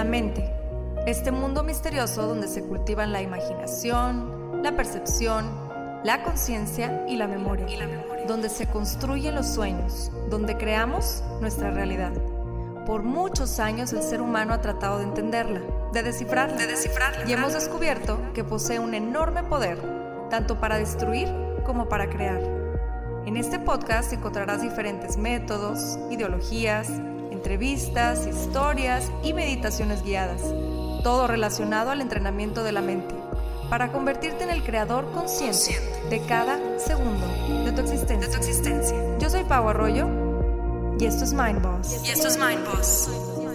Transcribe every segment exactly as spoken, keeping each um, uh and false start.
mente, este mundo misterioso donde se cultivan la imaginación, la percepción, la conciencia y la memoria, y la memoria, donde se construyen los sueños, donde creamos nuestra realidad. Por muchos años el ser humano ha tratado de entenderla, de descifrarla, de descifrarla, y hemos descubierto que posee un enorme poder, tanto para destruir como para crear. En este podcast encontrarás diferentes métodos, ideologías, entrevistas, historias y meditaciones guiadas, todo relacionado al entrenamiento de la mente, para convertirte en el creador consciente de cada segundo de tu existencia. De tu existencia. Yo soy Pau Arroyo y esto es Mind Boss. Y esto es Mind Boss.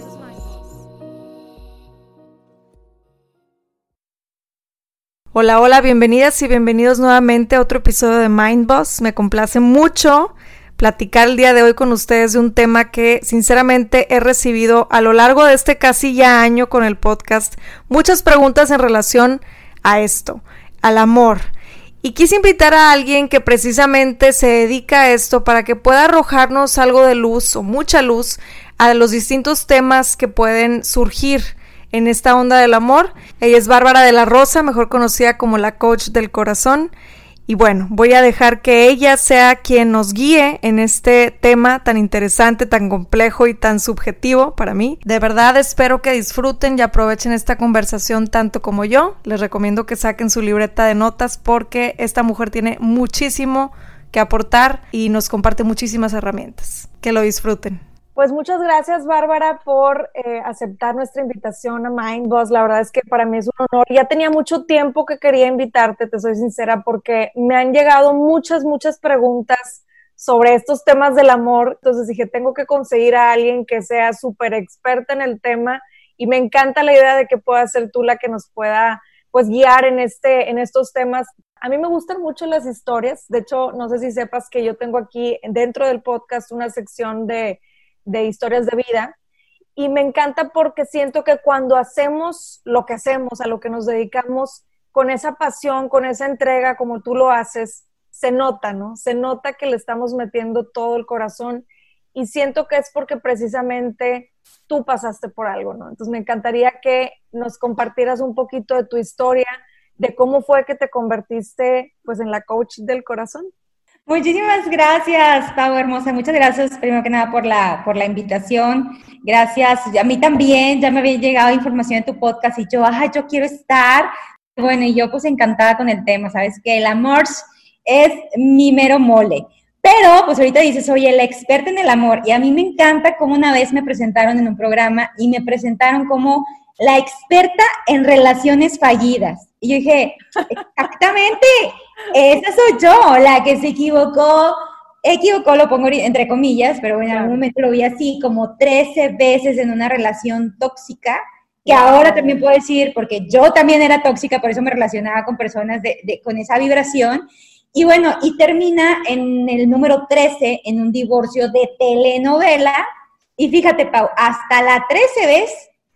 Hola, hola, bienvenidas y bienvenidos nuevamente a otro episodio de Mind Boss. Me complace mucho platicar el día de hoy con ustedes de un tema que sinceramente he recibido a lo largo de este casi ya año con el podcast, muchas preguntas en relación a esto, al amor. Y quise invitar a alguien que precisamente se dedica a esto para que pueda arrojarnos algo de luz o mucha luz a los distintos temas que pueden surgir en esta onda del amor. Ella es Bárbara de la Rosa, mejor conocida como la coach del corazón. Y bueno, voy a dejar que ella sea quien nos guíe en este tema tan interesante, tan complejo y tan subjetivo para mí. De verdad espero que disfruten y aprovechen esta conversación tanto como yo. Les recomiendo que saquen su libreta de notas porque esta mujer tiene muchísimo que aportar y nos comparte muchísimas herramientas. Que lo disfruten. Pues muchas gracias, Bárbara, por eh, aceptar nuestra invitación a Mind Boss. La verdad es que para mí es un honor. Ya tenía mucho tiempo que quería invitarte, te soy sincera, porque me han llegado muchas, muchas preguntas sobre estos temas del amor. Entonces dije, tengo que conseguir a alguien que sea súper experta en el tema y me encanta la idea de que pueda ser tú la que nos pueda pues guiar en, este, en estos temas. A mí me gustan mucho las historias. De hecho, no sé si sepas que yo tengo aquí dentro del podcast una sección de de historias de vida, y me encanta porque siento que cuando hacemos lo que hacemos, a lo que nos dedicamos, con esa pasión, con esa entrega, como tú lo haces, se nota, ¿no? Se nota que le estamos metiendo todo el corazón, y siento que es porque precisamente tú pasaste por algo, ¿no? Entonces me encantaría que nos compartieras un poquito de tu historia, de cómo fue que te convertiste, pues, en la coach del corazón. Muchísimas gracias, Pau, hermosa. Muchas gracias, primero que nada, por la, por la invitación. Gracias. A mí también, ya me había llegado información de tu podcast y yo, ajá, yo quiero estar. Bueno, y yo pues encantada con el tema, ¿sabes? Que el amor es mi mero mole. Pero, pues ahorita dices, oye, la experta en el amor. Y a mí me encanta cómo una vez me presentaron en un programa y me presentaron como la experta en relaciones fallidas. Y yo dije, exactamente, esa soy yo, la que se equivocó, equivocó, lo pongo entre comillas, pero en algún momento lo vi así, como trece veces en una relación tóxica, que ahora también puedo decir, porque yo también era tóxica, por eso me relacionaba con personas de, de, con esa vibración, y bueno, y termina en el número trece, en un divorcio de telenovela, y fíjate, Pau, hasta la trece vez,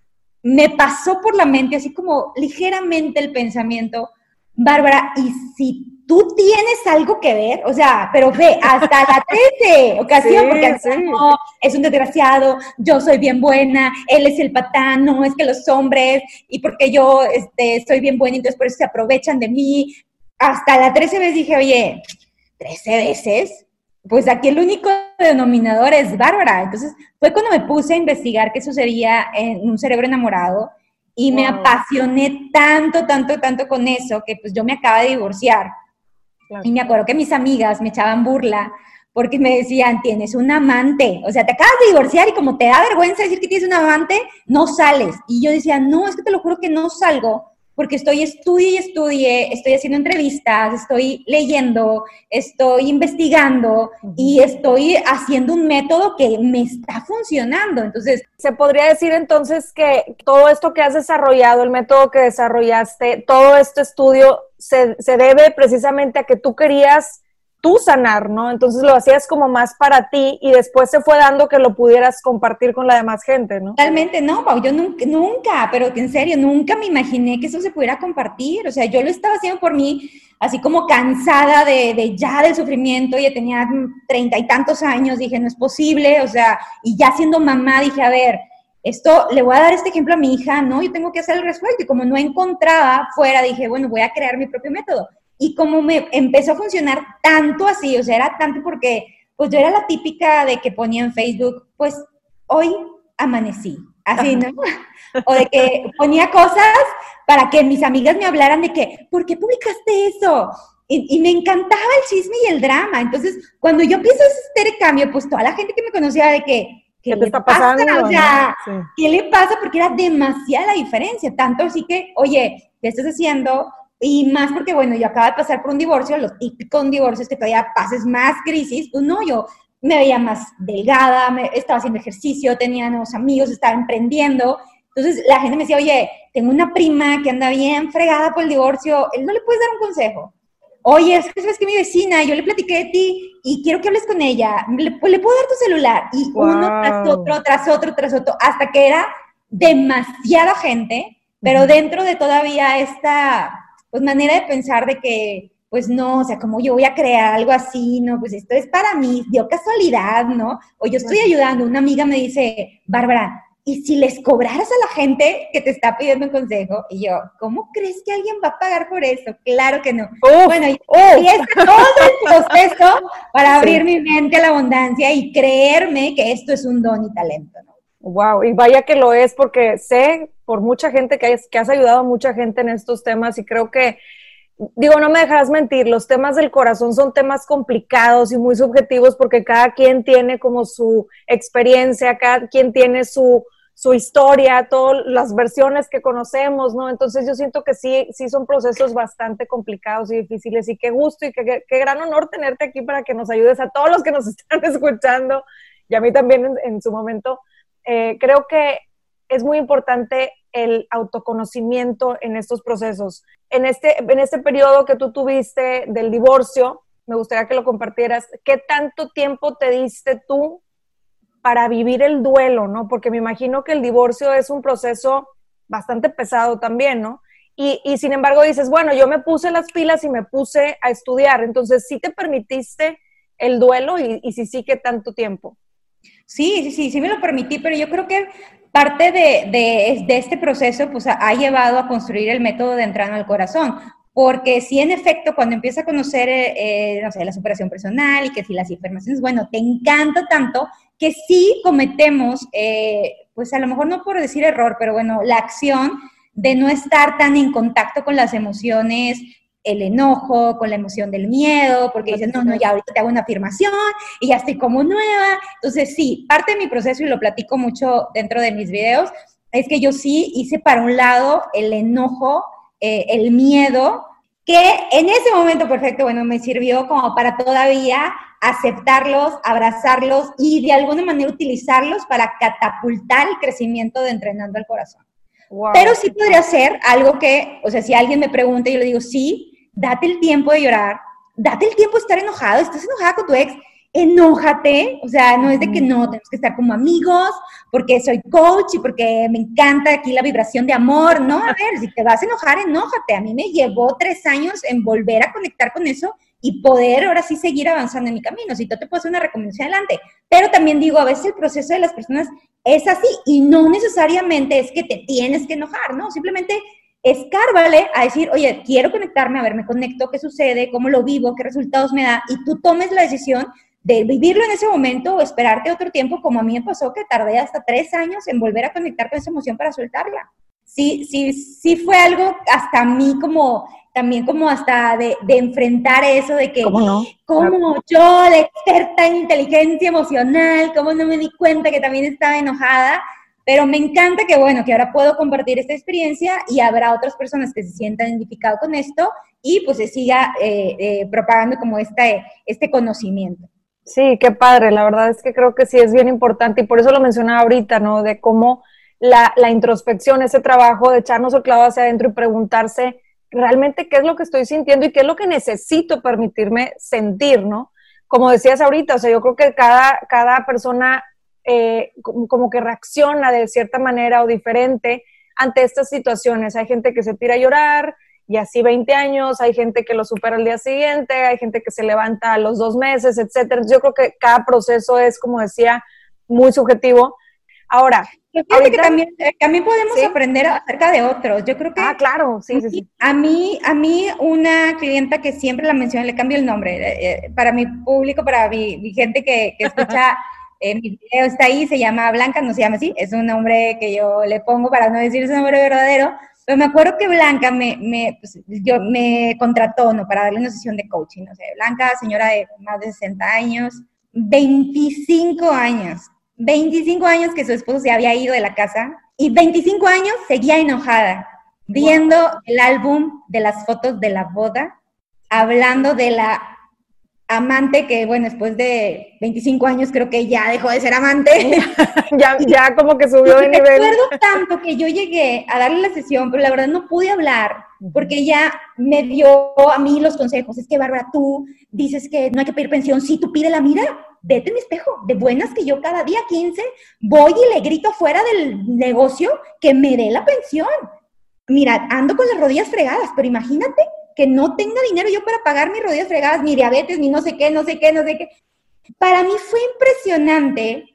me pasó por la mente, así como ligeramente el pensamiento, Bárbara, ¿y si tú tienes algo que ver? O sea, pero ve, hasta la trece ocasión, sí, porque sí. No, es un desgraciado, yo soy bien buena, él es el patán, no, es que los hombres, y porque yo este, soy bien buena, entonces por eso se aprovechan de mí. Hasta la trece vez dije, oye, ¿trece veces? Pues aquí el único denominador es Bárbara. Entonces fue cuando me puse a investigar qué sucedía en un cerebro enamorado y wow. Me apasioné tanto, tanto, tanto con eso que pues yo me acaba de divorciar. Claro. Y me acuerdo que mis amigas me echaban burla porque me decían, tienes un amante, o sea, te acabas de divorciar y como te da vergüenza decir que tienes un amante, no sales. Y yo decía, no, es que te lo juro que no salgo, porque estoy estudie y estudie, estoy haciendo entrevistas, estoy leyendo, estoy investigando uh-huh. y estoy haciendo un método que me está funcionando. Entonces, ¿se podría decir entonces que todo esto que has desarrollado, el método que desarrollaste, todo este estudio se, se debe precisamente a que tú querías tú sanar, ¿no? Entonces lo hacías como más para ti y después se fue dando que lo pudieras compartir con la demás gente, ¿no? Totalmente, no, Pau, yo nunca, nunca, pero en serio, nunca me imaginé que eso se pudiera compartir, o sea, yo lo estaba haciendo por mí, así como cansada de, de ya del sufrimiento, ya tenía treinta y tantos años, dije, no es posible, o sea, y ya siendo mamá, dije, a ver, esto, le voy a dar este ejemplo a mi hija, no, yo tengo que hacer el resuelto. Y como no encontraba fuera, dije, bueno, voy a crear mi propio método. Y como me empezó a funcionar tanto así, o sea, era tanto porque, pues yo era la típica de que ponía en Facebook, pues hoy amanecí, así, ¿no? O de que ponía cosas para que mis amigas me hablaran de que, ¿por qué publicaste eso? Y, y me encantaba el chisme y el drama. Entonces, cuando yo empiezo a hacer el cambio, pues toda la gente que me conocía de que, ¿qué, ¿Qué le está pasa? Pasando, o sea, ¿no? Sí. ¿Qué le pasa? Porque era demasiada la diferencia. Tanto así que, oye, ¿qué estás haciendo? Y más porque, bueno, yo acabo de pasar por un divorcio, los típicos divorcios que todavía pases más crisis. Pues no, yo me veía más delgada, me, estaba haciendo ejercicio, tenía nuevos amigos, estaba emprendiendo. Entonces, la gente me decía, oye, tengo una prima que anda bien fregada por el divorcio, ¿no le puedes dar un consejo? Oye, es que sabes que mi vecina, yo le platiqué de ti y quiero que hables con ella, ¿le, pues, ¿le puedo dar tu celular? Y wow. Uno tras otro, tras otro, tras otro, hasta que era demasiada gente, pero uh-huh. dentro de todavía esta pues, manera de pensar de que, pues no, o sea, como yo voy a crear algo así, no, pues esto es para mí, dio casualidad, ¿no? O yo estoy ayudando, una amiga me dice, Bárbara, ¿y si les cobraras a la gente que te está pidiendo un consejo? Y yo, ¿cómo crees que alguien va a pagar por eso? Claro que no. Uf, bueno, y, y es todo el proceso para abrir sí. mi mente a la abundancia y creerme que esto es un don y talento, ¿no? Wow, y vaya que lo es, porque sé por mucha gente que, hay, que has ayudado a mucha gente en estos temas y creo que, digo, no me dejarás mentir, los temas del corazón son temas complicados y muy subjetivos porque cada quien tiene como su experiencia, cada quien tiene su, su historia, todas las versiones que conocemos, ¿no? Entonces yo siento que sí, sí son procesos bastante complicados y difíciles y qué gusto y qué, qué gran honor tenerte aquí para que nos ayudes a todos los que nos están escuchando y a mí también en, en su momento. Eh, creo que es muy importante el autoconocimiento en estos procesos. En este, en este periodo que tú tuviste del divorcio, me gustaría que lo compartieras, ¿qué tanto tiempo te diste tú para vivir el duelo, ¿no? Porque me imagino que el divorcio es un proceso bastante pesado también, ¿no? Y, y sin embargo dices, bueno, yo me puse las pilas y me puse a estudiar, entonces ¿sí te permitiste el duelo? Y, y si sí, ¿qué tanto tiempo? Sí, sí, sí, sí me lo permití, pero yo creo que parte de, de, de este proceso pues, ha, ha llevado a construir el método de entrada al corazón, porque sí, en efecto, cuando empiezas a conocer, eh, no sé, la superación personal y que si las afirmaciones, bueno, te encanta tanto que sí cometemos, eh, pues a lo mejor no por decir error, pero bueno, la acción de no estar tan en contacto con las emociones, el enojo, con la emoción del miedo, porque dices, no, no, ya ahorita te hago una afirmación y ya estoy como nueva. Entonces, sí, parte de mi proceso, y lo platico mucho dentro de mis videos, es que yo sí hice para un lado el enojo, eh, el miedo, que en ese momento perfecto, bueno, me sirvió como para todavía aceptarlos, abrazarlos y de alguna manera utilizarlos para catapultar el crecimiento de Entrenando al Corazón. Wow. Pero sí podría ser algo que, o sea, si alguien me pregunta, yo le digo, sí, date el tiempo de llorar, date el tiempo de estar enojado, estás enojada con tu ex, enójate, o sea, no es de que no, tenemos que estar como amigos, porque soy coach y porque me encanta aquí la vibración de amor, no, a ver, si te vas a enojar, enójate, a mí me llevó tres años en volver a conectar con eso y poder ahora sí seguir avanzando en mi camino, si tú te puedes hacer una recomendación adelante, pero también digo, a veces el proceso de las personas es así y no necesariamente es que te tienes que enojar, ¿no? Simplemente escárvale a decir, oye, quiero conectarme, a ver, me conecto, qué sucede, cómo lo vivo, qué resultados me da, y tú tomes la decisión de vivirlo en ese momento o esperarte otro tiempo, como a mí me pasó que tardé hasta tres años en volver a conectar con esa emoción para soltarla. Sí, sí, sí fue algo hasta a mí como, también como hasta de, de enfrentar eso de que, ¿cómo no? Como yo, la experta en inteligencia emocional, cómo no me di cuenta que también estaba enojada. Pero me encanta que, bueno, que ahora puedo compartir esta experiencia y habrá otras personas que se sientan identificadas con esto y pues se siga eh, eh, propagando como este, este conocimiento. Sí, qué padre, la verdad es que creo que sí es bien importante y por eso lo mencionaba ahorita, ¿no? De cómo la, la introspección, ese trabajo de echarnos el clavo hacia adentro y preguntarse realmente qué es lo que estoy sintiendo y qué es lo que necesito permitirme sentir, ¿no? Como decías ahorita, o sea, yo creo que cada, cada persona Eh, como que reacciona de cierta manera o diferente ante estas situaciones. Hay gente que se tira a llorar y así veinte años, hay gente que lo supera al día siguiente, hay gente que se levanta a los dos meses, etcétera. Yo creo que cada proceso es, como decía, muy subjetivo. Ahora, Fíjate que también, eh, también podemos ¿sí? aprender acerca de otros. Yo creo que... Ah, claro, sí, sí, sí. A mí, a mí una clienta que siempre la menciono, le cambio el nombre, eh, para mi público, para mi, mi gente que, que escucha eh, mi video, está ahí, se llama Blanca, no se llama así, es un nombre que yo le pongo para no decir su nombre verdadero, pero me acuerdo que Blanca me, me, pues, yo, me contrató, ¿no? Para darle una sesión de coaching, no sé, Blanca, señora de más de sesenta años, veinticinco años, veinticinco años que su esposo se había ido de la casa y veinticinco años seguía enojada, viendo wow. el álbum de las fotos de la boda, hablando de la amante que, bueno, después de veinticinco años creo que ya dejó de ser amante. ya, ya como que subió de nivel. Recuerdo tanto que yo llegué a darle la sesión, pero la verdad no pude hablar, porque ella me dio a mí los consejos. Es que, Bárbara, tú dices que no hay que pedir pensión. Sí, tú pídela, mira, vete en mi espejo. De buenas que yo cada día quince voy y le grito afuera del negocio que me dé la pensión. Mira, ando con las rodillas fregadas, pero imagínate que no tenga dinero yo para pagar mis rodillas fregadas, ni diabetes, ni no sé qué, no sé qué, no sé qué. Para mí fue impresionante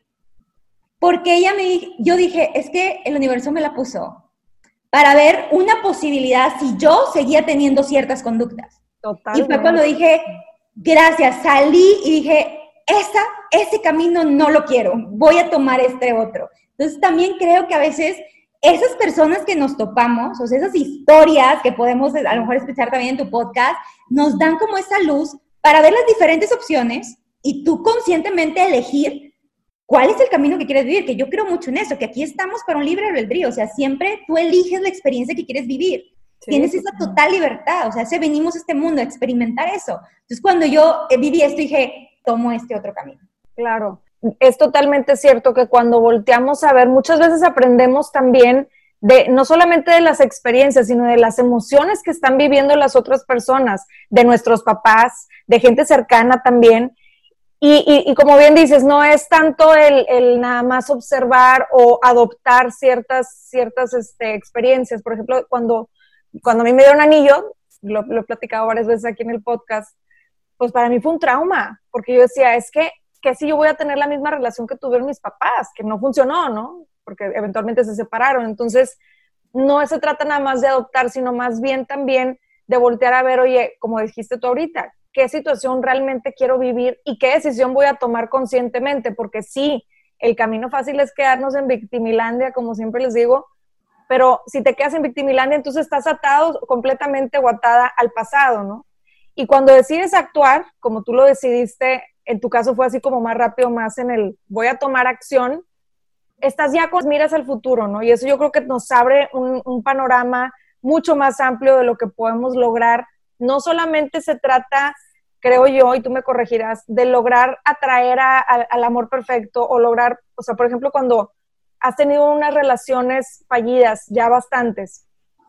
porque ella me, yo dije, es que el universo me la puso para ver una posibilidad si yo seguía teniendo ciertas conductas. Totalmente. Y fue cuando dije, gracias, salí y dije, esa, ese camino no lo quiero, voy a tomar este otro. Entonces también creo que a veces esas personas que nos topamos, o sea, esas historias que podemos a lo mejor escuchar también en tu podcast, nos dan como esa luz para ver las diferentes opciones y tú conscientemente elegir cuál es el camino que quieres vivir, que yo creo mucho en eso, que aquí estamos para un libre albedrío, o sea, siempre tú eliges la experiencia que quieres vivir. Sí, tienes esa total libertad, o sea, si venimos a este mundo a experimentar eso. Entonces, cuando yo viví esto, dije, tomo este otro camino. Claro. Es totalmente cierto que cuando volteamos a ver, muchas veces aprendemos también de no solamente de las experiencias, sino de las emociones que están viviendo las otras personas, de nuestros papás, de gente cercana también. Y, y, y como bien dices, no es tanto el, el nada más observar o adoptar ciertas, ciertas este, experiencias. Por ejemplo, cuando, cuando a mí me dieron anillo, lo, lo he platicado varias veces aquí en el podcast, pues para mí fue un trauma, porque yo decía, es que que si yo voy a tener la misma relación que tuvieron mis papás, que no funcionó, ¿no? Porque eventualmente se separaron. Entonces, no se trata nada más de adoptar, sino más bien también de voltear a ver, oye, como dijiste tú ahorita, ¿qué situación realmente quiero vivir y qué decisión voy a tomar conscientemente? Porque sí, el camino fácil es quedarnos en victimilandia, como siempre les digo, pero si te quedas en victimilandia, entonces estás atado completamente o atada al pasado, ¿no? Y cuando decides actuar, como tú lo decidiste, en tu caso fue así como más rápido, más en el voy a tomar acción, estás ya con miras al futuro, ¿no? Y eso yo creo que nos abre un, un panorama mucho más amplio de lo que podemos lograr. No solamente se trata, creo yo, y tú me corregirás, de lograr atraer a, a, al amor perfecto o lograr, o sea, por ejemplo, cuando has tenido unas relaciones fallidas, ya bastantes,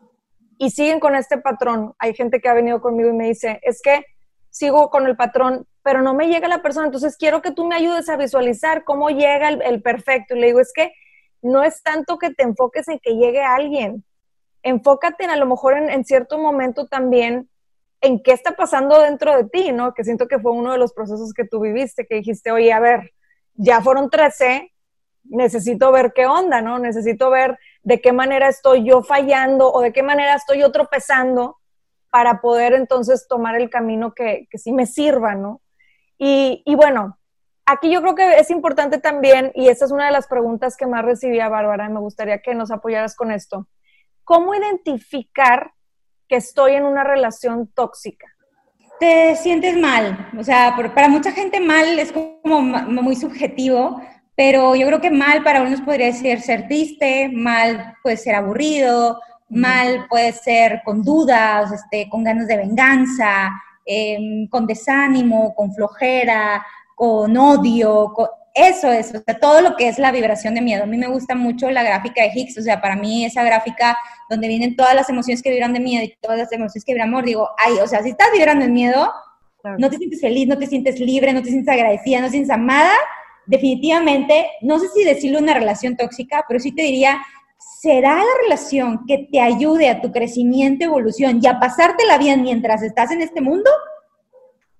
y siguen con este patrón. Hay gente que ha venido conmigo y me dice, es que sigo con el patrón, pero no me llega la persona, entonces quiero que tú me ayudes a visualizar cómo llega el, el perfecto. Y le digo, es que no es tanto que te enfoques en que llegue alguien, enfócate en a lo mejor en, en cierto momento también en qué está pasando dentro de ti, ¿no? Que siento que fue uno de los procesos que tú viviste, que dijiste, oye, a ver, ya fueron trece, necesito ver qué onda, ¿no? Necesito ver de qué manera estoy yo fallando o de qué manera estoy yo tropezando para poder entonces tomar el camino que, que sí me sirva, ¿no? Y, y bueno, aquí yo creo que es importante también, y esta es una de las preguntas que más recibía Bárbara, y me gustaría que nos apoyaras con esto. ¿Cómo identificar que estoy en una relación tóxica? Te sientes mal, o sea, por, para mucha gente mal es como muy subjetivo, pero yo creo que mal para unos podría ser ser triste, mal puede ser aburrido, mal puede ser con dudas, este, con ganas de venganza, eh, con desánimo, con flojera, con odio, con, eso es, o sea, todo lo que es la vibración de miedo. A mí me gusta mucho la gráfica de Higgs, o sea, para mí esa gráfica donde vienen todas las emociones que vibran de miedo y todas las emociones que vibran amor, digo, ay, o sea, si estás vibrando en miedo, claro, no te sientes feliz, no te sientes libre, no te sientes agradecida, no te sientes amada, definitivamente, no sé si decirle una relación tóxica, pero sí te diría, ¿será la relación que te ayude a tu crecimiento, evolución y a pasártela bien mientras estás en este mundo?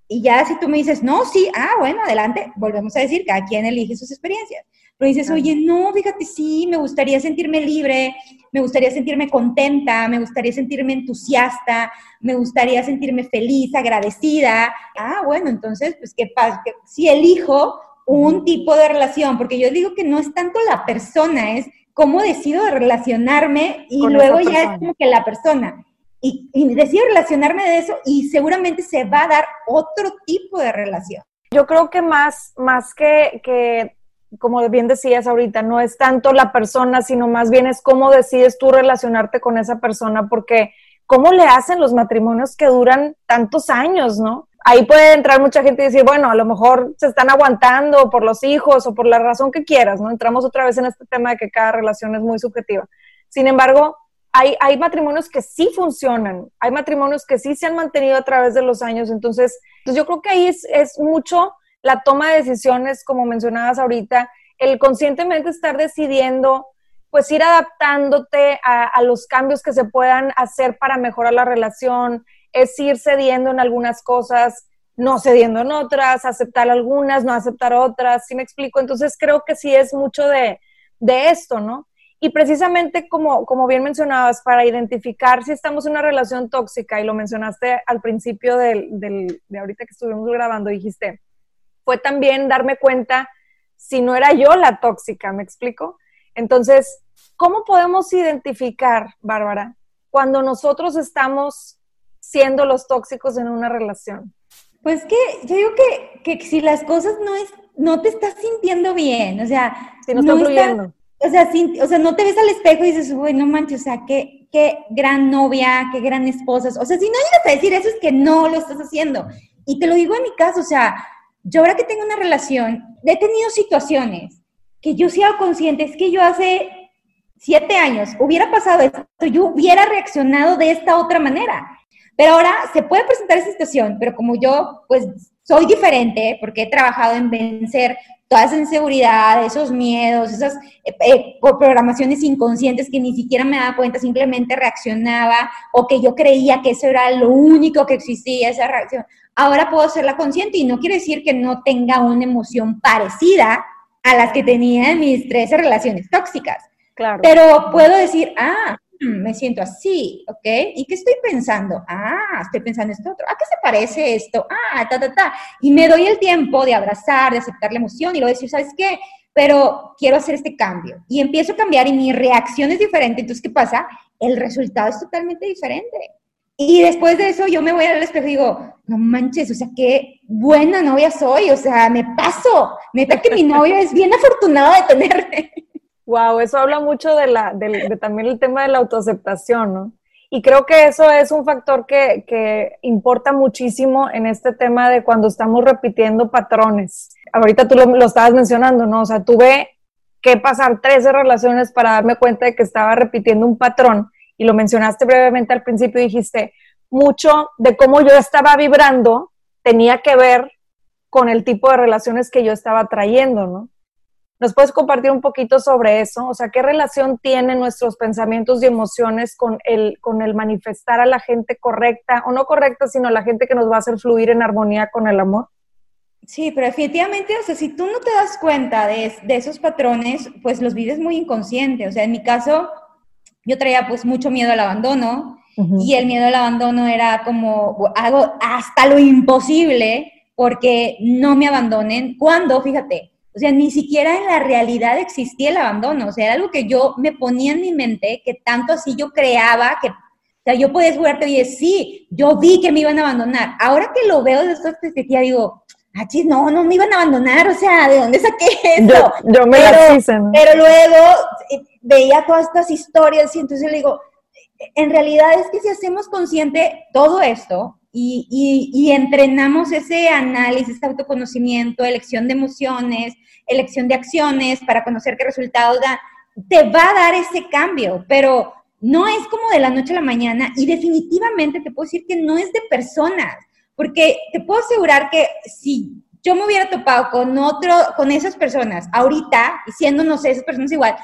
Y ya si tú me dices, no, sí, ah, bueno, adelante, volvemos a decir, cada quien elige sus experiencias. Pero dices, oye, no, fíjate, sí, me gustaría sentirme libre, me gustaría sentirme contenta, me gustaría sentirme entusiasta, me gustaría sentirme feliz, agradecida. Ah, bueno, entonces, pues, ¿qué pasa? Si elijo un tipo de relación, porque yo digo que no es tanto la persona, es cómo decido relacionarme y Con luego esa ya es persona. como que la persona. Y, y decido relacionarme de eso y seguramente se va a dar otro tipo de relación. Yo creo que más, más que, que, como bien decías ahorita, no es tanto la persona, sino más bien es cómo decides tú relacionarte con esa persona, porque cómo le hacen los matrimonios que duran tantos años, ¿no? Ahí puede entrar mucha gente y decir, bueno, a lo mejor se están aguantando por los hijos o por la razón que quieras, ¿no? Entramos otra vez en este tema de que cada relación es muy subjetiva. Sin embargo, Hay, hay matrimonios que sí funcionan, hay matrimonios que sí se han mantenido a través de los años, entonces, entonces yo creo que ahí es, es mucho la toma de decisiones, como mencionabas ahorita, el conscientemente estar decidiendo, pues ir adaptándote a, a los cambios que se puedan hacer para mejorar la relación, es ir cediendo en algunas cosas, no cediendo en otras, aceptar algunas, no aceptar otras, ¿sí me explico? Entonces creo que sí es mucho de, de esto, ¿no? Y precisamente como, como bien mencionabas, para identificar si estamos en una relación tóxica, y lo mencionaste al principio del, del, de ahorita que estuvimos grabando, dijiste, fue también darme cuenta si no era yo la tóxica, ¿me explico? Entonces, ¿cómo podemos identificar, Bárbara, cuando nosotros estamos siendo los tóxicos en una relación? Pues que yo digo que, que si las cosas no, es, no te estás sintiendo bien, o sea, si no, no está fluyendo. Estás, O sea, sin, o sea, no te ves al espejo y dices, uy, no manches, o sea, qué, qué gran novia, qué gran esposa. O sea, si no llegas a decir eso es que no lo estás haciendo. Y te lo digo en mi caso, o sea, yo ahora que tengo una relación, he tenido situaciones que yo sí hago consciente, es que yo hace siete años hubiera pasado esto, yo hubiera reaccionado de esta otra manera. Pero ahora se puede presentar esa situación, pero como yo, pues, soy diferente, porque he trabajado en vencer toda esa inseguridad, esos miedos, esas eh, eh, programaciones inconscientes que ni siquiera me daba cuenta, simplemente reaccionaba, o que yo creía que eso era lo único que existía, esa reacción. Ahora puedo hacerla consciente y no quiere decir que no tenga una emoción parecida a las que tenía en mis trece relaciones tóxicas. Claro. Pero puedo decir, ah, me siento así, ¿ok? ¿Y qué estoy pensando? Ah, estoy pensando esto otro. ¿A qué se parece esto? Ah, ta, ta, ta. Y me doy el tiempo de abrazar, de aceptar la emoción y luego decir, ¿sabes qué? Pero quiero hacer este cambio. Y empiezo a cambiar y mi reacción es diferente. Entonces, ¿qué pasa? El resultado es totalmente diferente. Y después de eso yo me voy al espejo y digo, no manches, o sea, qué buena novia soy. O sea, me paso. Neta que mi novio es bien afortunado de tenerme. Wow, eso habla mucho de, la, de, de también el tema de la autoaceptación, ¿no? Y creo que eso es un factor que, que importa muchísimo en este tema de cuando estamos repitiendo patrones. Ahorita tú lo, lo estabas mencionando, ¿no? O sea, tuve que pasar trece relaciones para darme cuenta de que estaba repitiendo un patrón, y lo mencionaste brevemente al principio y dijiste, mucho de cómo yo estaba vibrando tenía que ver con el tipo de relaciones que yo estaba trayendo, ¿no? ¿Nos puedes compartir un poquito sobre eso? O sea, ¿qué relación tienen nuestros pensamientos y emociones con el, con el manifestar a la gente correcta, o no correcta, sino la gente que nos va a hacer fluir en armonía con el amor? Sí, pero definitivamente, o sea, si tú no te das cuenta de, de esos patrones, pues los vives muy inconsciente. O sea, en mi caso, yo traía pues mucho miedo al abandono, uh-huh. y el miedo al abandono era como, hago hasta lo imposible porque no me abandonen. Cuando, fíjate, o sea, ni siquiera en la realidad existía el abandono. O sea, era algo que yo me ponía en mi mente, que tanto así yo creaba, que, o sea, yo podía jugarte y decir, sí, yo vi que me iban a abandonar. Ahora que lo veo desde esta perspectiva, digo, ah, chis, no, no me iban a abandonar. O sea, ¿de dónde saqué eso? Yo, yo me pero, la hice, ¿no? Pero luego eh, veía todas estas historias y entonces le digo, en realidad es que si hacemos consciente todo esto, Y, y, y entrenamos ese análisis, ese autoconocimiento, elección de emociones, elección de acciones para conocer qué resultados da, te va a dar ese cambio, pero no es como de la noche a la mañana, y definitivamente te puedo decir que no es de personas, porque te puedo asegurar que si yo me hubiera topado con otro, con esas personas ahorita, y siendo, no sé, esas personas igual,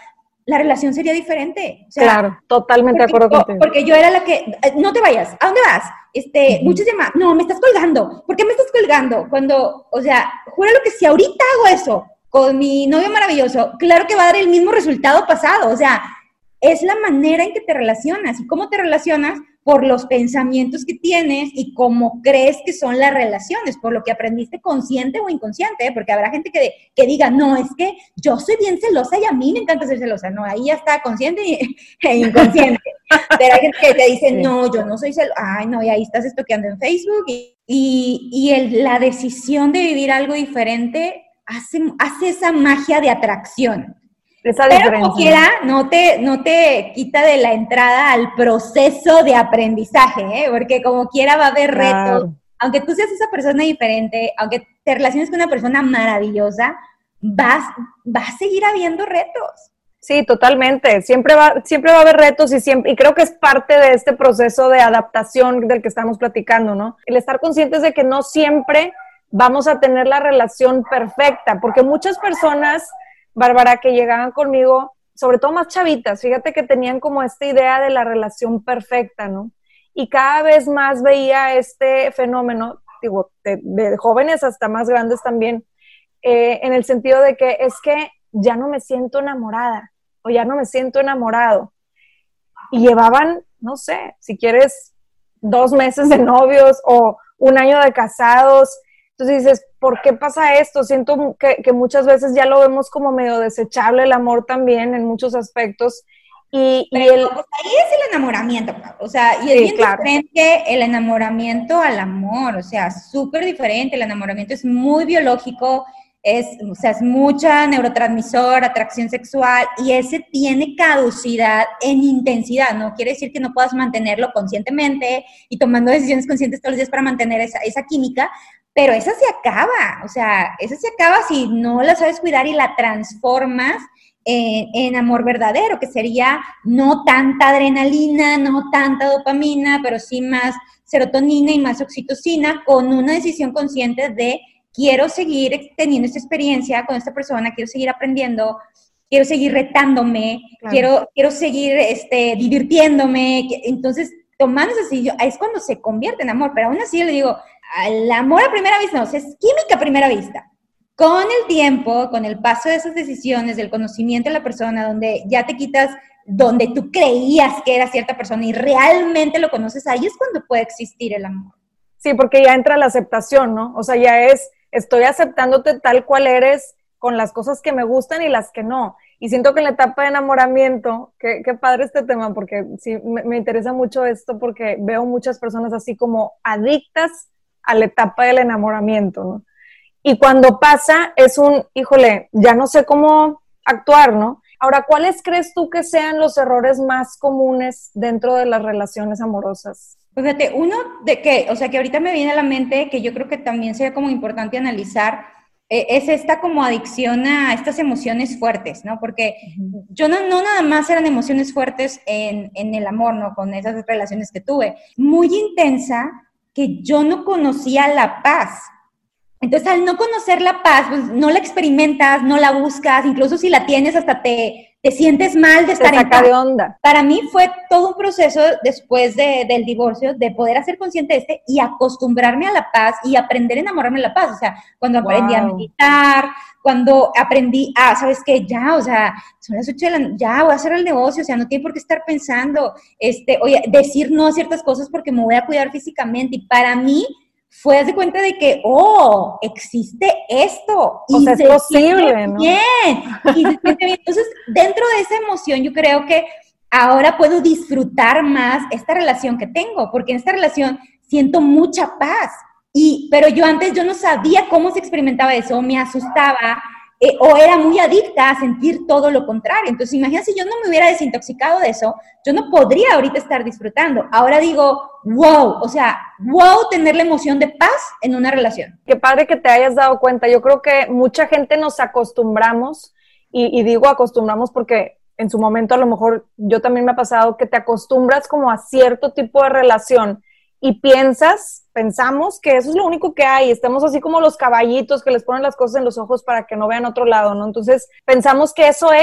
la relación sería diferente. O sea, claro, totalmente de acuerdo contigo. Porque yo era la que, no te vayas, ¿a dónde vas? Este, uh-huh. Muchos llaman, no, me estás colgando, ¿por qué me estás colgando? Cuando, o sea, júralo que si ahorita hago eso con mi novio maravilloso, claro que va a dar el mismo resultado pasado, o sea, es la manera en que te relacionas, y cómo te relacionas por los pensamientos que tienes y cómo crees que son las relaciones, por lo que aprendiste consciente o inconsciente, ¿eh? Porque habrá gente que, que diga, no, es que yo soy bien celosa y a mí me encanta ser celosa, no, ahí ya está consciente e inconsciente, pero hay gente que te dice, no, yo no soy celosa, ay, no, y ahí estás estoqueando en Facebook, y, y, y el, la decisión de vivir algo diferente hace, hace esa magia de atracción. Esa Pero diferencia. como quiera, no te, no te quita de la entrada al proceso de aprendizaje, ¿eh? Porque como quiera va a haber Claro. retos. Aunque tú seas esa persona diferente, aunque te relaciones con una persona maravillosa, vas, va a seguir habiendo retos. Sí, totalmente. Siempre va, siempre va a haber retos y siempre, y creo que es parte de este proceso de adaptación del que estamos platicando, ¿no? El estar conscientes de que no siempre vamos a tener la relación perfecta, porque muchas personas, Bárbara, que llegaban conmigo, sobre todo más chavitas, fíjate que tenían como esta idea de la relación perfecta, ¿no? Y cada vez más veía este fenómeno, digo, de, de jóvenes hasta más grandes también, eh, en el sentido de que es que ya no me siento enamorada, o ya no me siento enamorado. Y llevaban, no sé, si quieres, dos meses de novios o un año de casados. Entonces dices, ¿por qué pasa esto? Siento que, que muchas veces ya lo vemos como medio desechable el amor también en muchos aspectos. Y, y Pero, el... pues, ahí es el enamoramiento, o sea, y es Sí, bien claro. diferente el enamoramiento al amor, o sea, súper diferente. El enamoramiento es muy biológico, es, o sea, es mucha neurotransmisor, atracción sexual, y ese tiene caducidad en intensidad. No quiere decir que no puedas mantenerlo conscientemente y tomando decisiones conscientes todos los días para mantener esa, esa química, pero esa se acaba, o sea, esa se acaba si no la sabes cuidar y la transformas en, en amor verdadero, que sería no tanta adrenalina, no tanta dopamina, pero sí más serotonina y más oxitocina, con una decisión consciente de quiero seguir teniendo esta experiencia con esta persona, quiero seguir aprendiendo, quiero seguir retándome, claro. quiero, quiero seguir este, divirtiéndome. Entonces, tomando esa decisión, es cuando se convierte en amor, pero aún así yo le digo, el amor a primera vista no, o sea, es química a primera vista. Con el tiempo, con el paso de esas decisiones, del conocimiento de la persona, donde ya te quitas donde tú creías que era cierta persona y realmente lo conoces, ahí es cuando puede existir el amor. Sí, porque ya entra la aceptación, ¿no? O sea, ya es, estoy aceptándote tal cual eres, con las cosas que me gustan y las que no. Y siento que en la etapa de enamoramiento, qué, qué padre este tema, porque sí, me, me interesa mucho esto, porque veo muchas personas así como adictas a la etapa del enamoramiento, ¿no? Y cuando pasa es un, híjole, ya no sé cómo actuar, ¿no? Ahora, ¿cuáles crees tú que sean los errores más comunes dentro de las relaciones amorosas? Pues fíjate, uno de que, o sea, que ahorita me viene a la mente, que yo creo que también sería como importante analizar, eh, es esta como adicción a estas emociones fuertes, ¿no? Porque uh-huh. yo no, no nada más eran emociones fuertes en, en el amor, ¿no? Con esas relaciones que tuve. Muy intensa, que yo no conocía la paz. Entonces, al no conocer la paz, pues no la experimentas, no la buscas, incluso si la tienes hasta te, te sientes mal de estar te saca en paz. De onda. Para mí fue todo un proceso después de, del divorcio, de poder hacer consciente de este y acostumbrarme a la paz y aprender a enamorarme de la paz. O sea, cuando aprendí wow. a meditar, cuando aprendí a, ¿sabes qué? Ya, o sea, son las ocho de la ya voy a hacer el negocio, o sea, no tiene por qué estar pensando, este, oye, decir no a ciertas cosas porque me voy a cuidar físicamente. Y para mí, fue de cuenta de que, oh, existe esto. Y o sea, es posible, ¿no? Bien. Y se siente bien. Entonces, dentro de esa emoción, yo creo que ahora puedo disfrutar más esta relación que tengo, porque en esta relación siento mucha paz. Y, pero yo antes, yo no sabía cómo se experimentaba eso, me asustaba, eh, o era muy adicta a sentir todo lo contrario. Entonces, imagínate, si yo no me hubiera desintoxicado de eso, yo no podría ahorita estar disfrutando. Ahora digo, wow, o sea, wow, tener la emoción de paz en una relación. Qué padre que te hayas dado cuenta. Yo creo que mucha gente nos acostumbramos, y, y digo acostumbramos porque en su momento a lo mejor yo también me ha pasado que te acostumbras como a cierto tipo de relación y piensas, pensamos que eso es lo único que hay, estamos así como los caballitos que les ponen las cosas en los ojos para que no vean otro lado, ¿no? Entonces pensamos que eso es,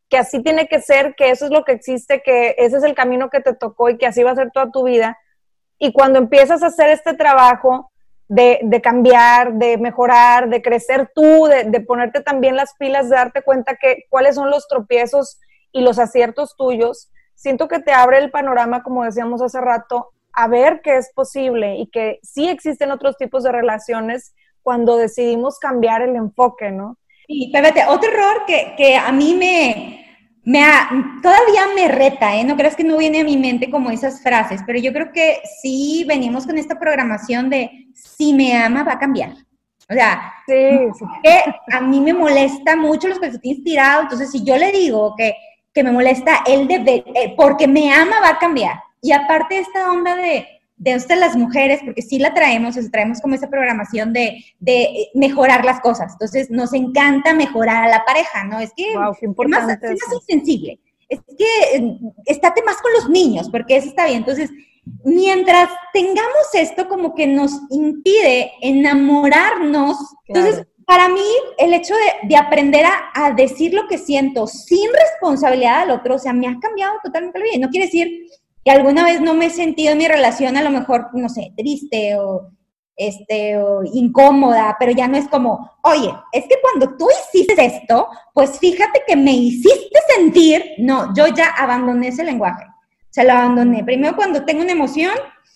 que así tiene que ser, que eso es lo que existe, que ese es el camino que te tocó y que así va a ser toda tu vida. Y cuando empiezas a hacer este trabajo de, de cambiar, de mejorar, de crecer tú, de, de ponerte también las pilas, de darte cuenta que cuáles son los tropiezos y los aciertos tuyos, siento que te abre el panorama, como decíamos hace rato, a ver que es posible y que sí existen otros tipos de relaciones cuando decidimos cambiar el enfoque, ¿no? Y espérate, otro error que, que a mí me, me ha, todavía me reta, ¿eh? No creas que no viene a mi mente como esas frases, pero yo creo que sí venimos con esta programación de si me ama va a cambiar. O sea, sí, sí. Que a mí me molesta mucho los calcetines tirados, entonces si yo le digo que, que me molesta, él debe, eh, porque me ama va a cambiar. Y aparte esta onda de... de ustedes las mujeres, porque sí la traemos, o sea, traemos como esa programación de, de mejorar las cosas. Entonces, nos encanta mejorar a la pareja, ¿no? Es que wow, qué importante es más, es más insensible. Es que eh, estate más con los niños, porque eso está bien. Entonces, mientras tengamos esto, como que nos impide enamorarnos. Claro. Entonces, para mí, el hecho de, de aprender a, a decir lo que siento sin responsabilidad al otro, o sea, me ha cambiado totalmente la vida. No quiere decir que alguna vez no me he sentido en mi relación a lo mejor, no sé, triste o, este, o incómoda, pero ya no es como, oye, es que cuando tú hiciste esto, pues fíjate que me hiciste sentir, no, yo ya abandoné ese lenguaje, o sea, lo abandoné. Primero cuando tengo una emoción,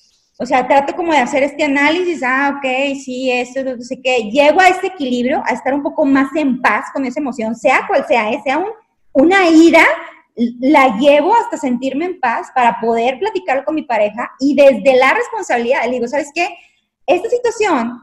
o sea, trato como de hacer este análisis, ah, ok, sí, esto, no sé qué, llego a este equilibrio, a estar un poco más en paz con esa emoción, sea cual sea, ¿eh? Sea un, una ira, la llevo hasta sentirme en paz para poder platicarlo con mi pareja y desde la responsabilidad le digo, ¿sabes qué? Esta situación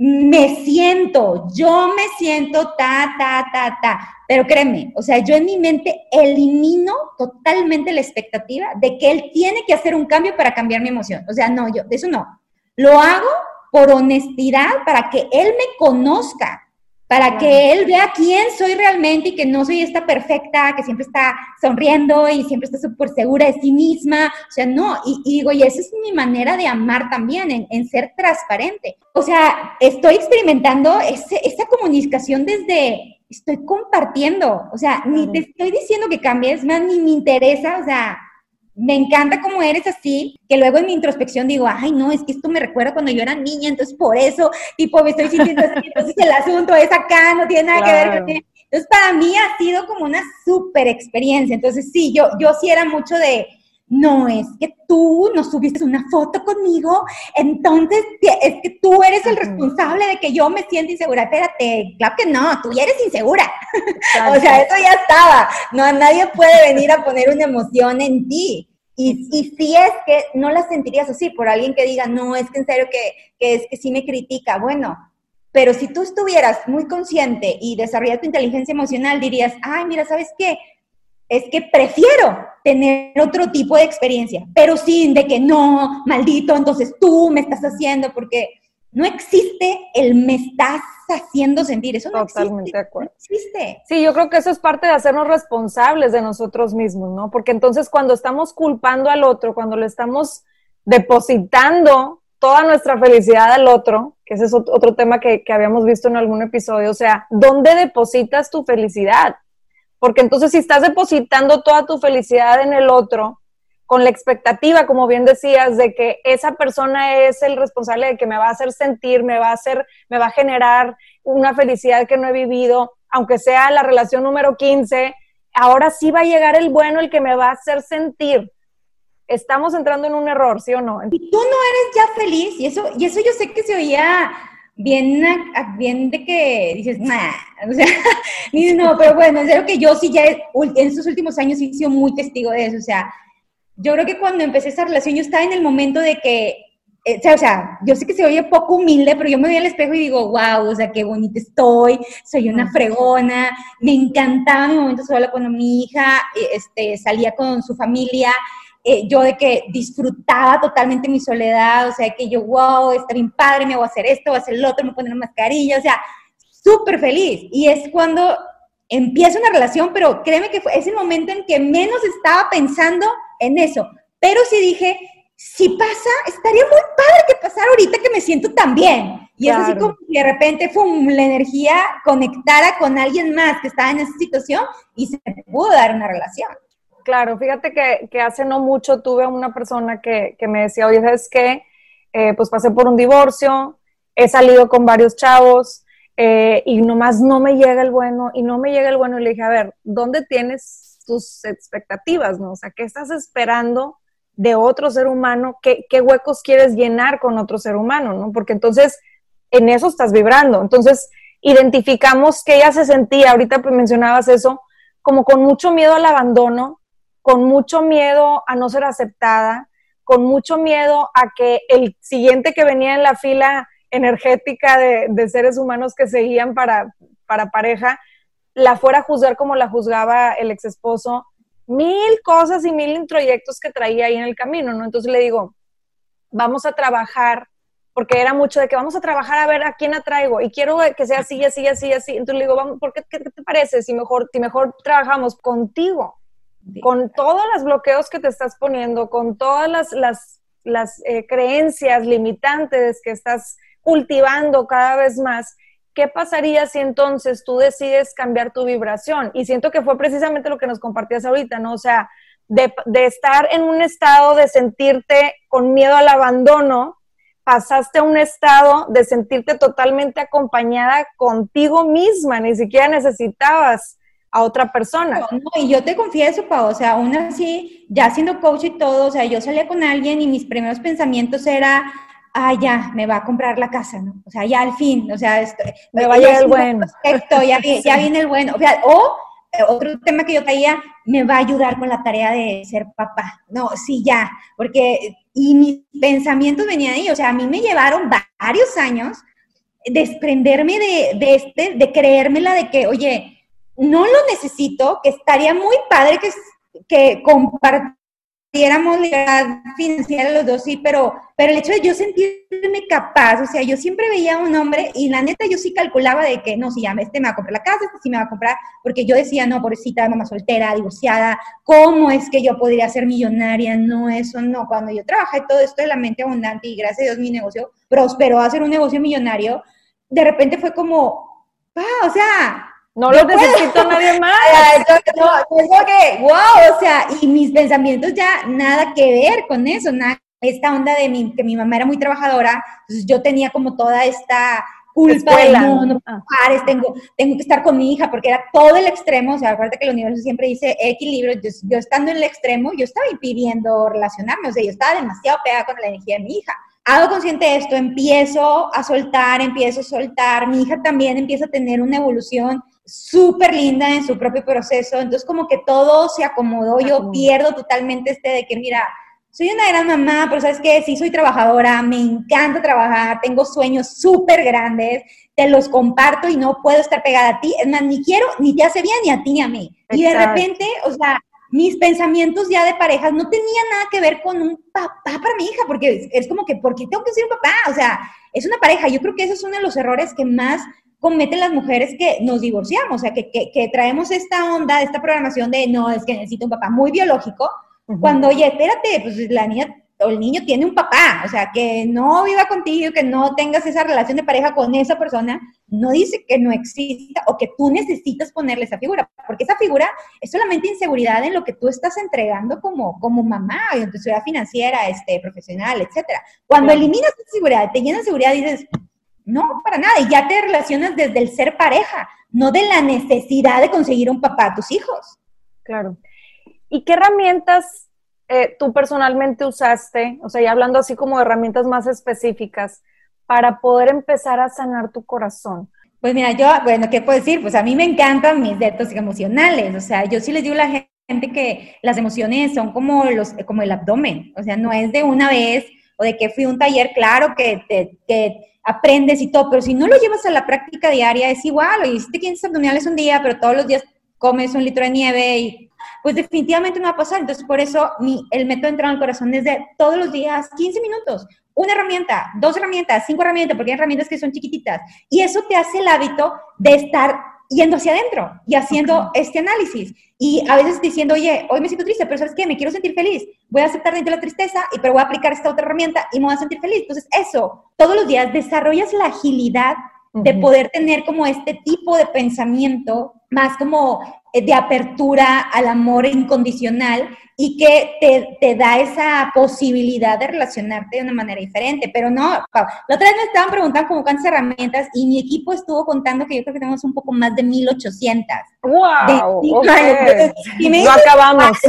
me siento, yo me siento ta, ta, ta, ta, pero créeme, o sea, yo en mi mente elimino totalmente la expectativa de que él tiene que hacer un cambio para cambiar mi emoción, o sea, no, yo, de eso no, lo hago por honestidad para que él me conozca, para que él vea quién soy realmente y que no soy esta perfecta, que siempre está sonriendo y siempre está súper segura de sí misma. O sea, no, y, y digo, y esa es mi manera de amar también, en, en ser transparente. O sea, estoy experimentando ese, esa comunicación desde, estoy compartiendo, o sea, ni te estoy diciendo que cambies, más ni me interesa, o sea, me encanta cómo eres así, que luego en mi introspección digo, ay, no, es que esto me recuerda cuando yo era niña, entonces por eso, tipo, me estoy sintiendo así, entonces el asunto es acá, no tiene nada claro. que ver con él. Entonces, para mí ha sido como una súper experiencia. Entonces, sí, yo, yo sí era mucho de, no, es que tú no subiste una foto conmigo, entonces es que tú eres el responsable de que yo me sienta insegura. Espérate, claro que no, tú ya eres insegura. O sea, eso ya estaba. No, nadie puede venir a poner una emoción en ti. Y, y si es que no la sentirías así por alguien que diga, no, es que en serio que, que es que sí me critica. Bueno, pero si tú estuvieras muy consciente y desarrollaras tu inteligencia emocional, dirías, ay, mira, ¿sabes qué? Es que prefiero tener otro tipo de experiencia, pero sin de que no, maldito, entonces tú me estás haciendo, porque no existe el me estás haciendo sentir, eso no Totalmente existe, de acuerdo. no existe. Sí, yo creo que eso es parte de hacernos responsables de nosotros mismos, ¿no? Porque entonces cuando estamos culpando al otro, cuando le estamos depositando toda nuestra felicidad al otro, que ese es otro tema que, que habíamos visto en algún episodio, o sea, ¿dónde depositas tu felicidad? Porque entonces si estás depositando toda tu felicidad en el otro, con la expectativa, como bien decías, de que esa persona es el responsable de que me va a hacer sentir, me va a hacer, me va a generar una felicidad que no he vivido, aunque sea la relación número quince, ahora sí va a llegar el bueno, el que me va a hacer sentir. Estamos entrando en un error, ¿sí o no? Y tú no eres ya feliz, y eso, y eso yo sé que se oía bien, bien de que dices, nah, o sea, no, pero bueno, es algo que yo sí ya en estos últimos años he sido muy testigo de eso, o sea, yo creo que cuando empecé esta relación yo estaba en el momento de que, eh, o sea, yo sé que se oye poco humilde, pero yo me veo al espejo y digo, wow, o sea, qué bonita estoy, soy una fregona, me encantaba mi momento sola con mi hija, este, salía con su familia, eh, yo de que disfrutaba totalmente mi soledad, o sea, que yo, wow, está bien padre, me voy a hacer esto, voy a hacer el otro, me voy a poner una mascarilla, o sea, súper feliz. Y es cuando empieza una relación, pero créeme que fue, es el momento en que menos estaba pensando en eso. Pero sí dije, si pasa, estaría muy padre que pasara ahorita que me siento tan bien. Y claro. Es así como que de repente, ¡pum!, la energía conectara con alguien más que estaba en esa situación y se pudo dar una relación. Claro, fíjate que, que hace no mucho tuve a una persona que, que me decía, oye, ¿sabes qué? Eh, pues pasé por un divorcio, he salido con varios chavos eh, y nomás no me llega el bueno, y no me llega el bueno. Y le dije, a ver, ¿dónde tienes tus expectativas, no? O sea, ¿qué estás esperando de otro ser humano? ¿Qué, qué huecos quieres llenar con otro ser humano, no? Porque entonces en eso estás vibrando. Entonces identificamos que ella se sentía, ahorita pues mencionabas eso, como con mucho miedo al abandono, con mucho miedo a no ser aceptada, con mucho miedo a que el siguiente que venía en la fila energética de, de seres humanos que seguían para, para pareja, la fuera a juzgar como la juzgaba el ex esposo, mil cosas y mil introyectos que traía ahí en el camino, ¿no? Entonces le digo, vamos a trabajar, porque era mucho de que vamos a trabajar a ver a quién atraigo, y quiero que sea así, así, así, así. Entonces le digo, vamos, ¿por qué, qué te parece si mejor, si mejor trabajamos contigo? Con todos los bloqueos que te estás poniendo, con todas las, las, las eh, creencias limitantes que estás cultivando cada vez más, ¿qué pasaría si entonces tú decides cambiar tu vibración? Y siento que fue precisamente lo que nos compartías ahorita, ¿no? O sea, de, de estar en un estado de sentirte con miedo al abandono, pasaste a un estado de sentirte totalmente acompañada contigo misma, ni siquiera necesitabas a otra persona. No, no, y yo te confieso, Pau, o sea, aún así, ya siendo coach y todo, o sea, yo salía con alguien y mis primeros pensamientos era, ah, ya, me va a comprar la casa, ¿no? O sea, ya al fin, o sea, esto, me va a llegar el bueno. Perfecto, ya, sí. ya viene el bueno. O sea, o eh, otro tema que yo traía, me va a ayudar con la tarea de ser papá. No, sí, ya, porque, y mis pensamientos venían ahí, o sea, a mí me llevaron varios años desprenderme de, de este, de creérmela de que, oye, no lo necesito, que estaría muy padre que, que compartiéramos libertad financiera los dos, sí, pero, pero el hecho de yo sentirme capaz, o sea, yo siempre veía a un hombre y la neta yo sí calculaba de que, no, si ya este me va a comprar la casa, este sí me va a comprar, porque yo decía, no, pobrecita, mamá soltera, divorciada, ¿cómo es que yo podría ser millonaria? No, eso no. Cuando yo trabajé todo esto de la mente abundante y gracias a Dios mi negocio prosperó a ser un negocio millonario, de repente fue como, ah, o sea... No lo necesito nadie más. No, no, es que, wow, o sea, y mis pensamientos ya nada que ver con eso, nada, esta onda de mi, que mi mamá era muy trabajadora, entonces yo tenía como toda esta culpa de no, no pares, tengo, tengo que estar con mi hija, porque era todo el extremo, o sea, acuérdate que el universo siempre dice equilibrio, yo, yo estando en el extremo, yo estaba impidiendo relacionarme, o sea, yo estaba demasiado pegada con la energía de mi hija. Hago consciente de esto, empiezo a soltar, empiezo a soltar, mi hija también empieza a tener una evolución súper linda en su propio proceso, entonces como que todo se acomodó, yo pierdo totalmente este de que mira, soy una gran mamá, pero ¿sabes qué? Sí soy trabajadora, me encanta trabajar, tengo sueños súper grandes, te los comparto y no puedo estar pegada a ti, es más, ni quiero, ni te hace bien ni a ti ni a mí. Exacto. Y de repente, o sea, mis pensamientos ya de parejas no tenían nada que ver con un papá para mi hija, porque es, es como que, ¿por qué tengo que ser un papá? O sea, es una pareja, yo creo que ese es uno de los errores que más cometen las mujeres que nos divorciamos, o sea, que, que, que traemos esta onda, esta programación de, no, es que necesito un papá muy biológico, uh-huh. Cuando, oye, espérate, pues la niña o el niño tiene un papá, o sea, que no viva contigo, que no tengas esa relación de pareja con esa persona, no dice que no exista o que tú necesitas ponerle esa figura, porque esa figura es solamente inseguridad en lo que tú estás entregando como, como mamá, en tu seguridad financiera, este, profesional, etcétera. Cuando claro. eliminas esa seguridad, te llenas de seguridad y dices, no, para nada, y ya te relacionas desde el ser pareja, no de la necesidad de conseguir un papá a tus hijos. Claro. ¿Y qué herramientas eh, tú personalmente usaste, o sea, ya hablando así como de herramientas más específicas, para poder empezar a sanar tu corazón? Pues mira, yo, bueno, ¿qué puedo decir? Pues a mí me encantan mis detox emocionales, o sea, yo sí les digo a la gente que las emociones son como, los, como el abdomen, o sea, no es de una vez, o de que fui a un taller, claro que te... te aprendes y todo, pero si no lo llevas a la práctica diaria es igual, o hiciste quince abdominales un día, pero todos los días comes un litro de nieve y pues definitivamente no va a pasar. Entonces por eso mi, el método Entrando al Corazón es de todos los días quince minutos, una herramienta, dos herramientas, cinco herramientas, porque hay herramientas que son chiquititas y eso te hace el hábito de estar yendo hacia adentro y haciendo okay. este análisis. Y a veces diciendo, oye, hoy me siento triste, pero ¿sabes qué? Me quiero sentir feliz. Voy a aceptar dentro de la tristeza, y pero voy a aplicar esta otra herramienta y me voy a sentir feliz. Entonces, eso, todos los días desarrollas la agilidad uh-huh. de poder tener como este tipo de pensamiento más como de apertura al amor incondicional y que te, te da esa posibilidad de relacionarte de una manera diferente. Pero no, la otra vez me estaban preguntando como cuántas herramientas y mi equipo estuvo contando que yo creo que tenemos un poco más de mil ochocientas. ¡Wow! De, okay. y me no dice, acabamos.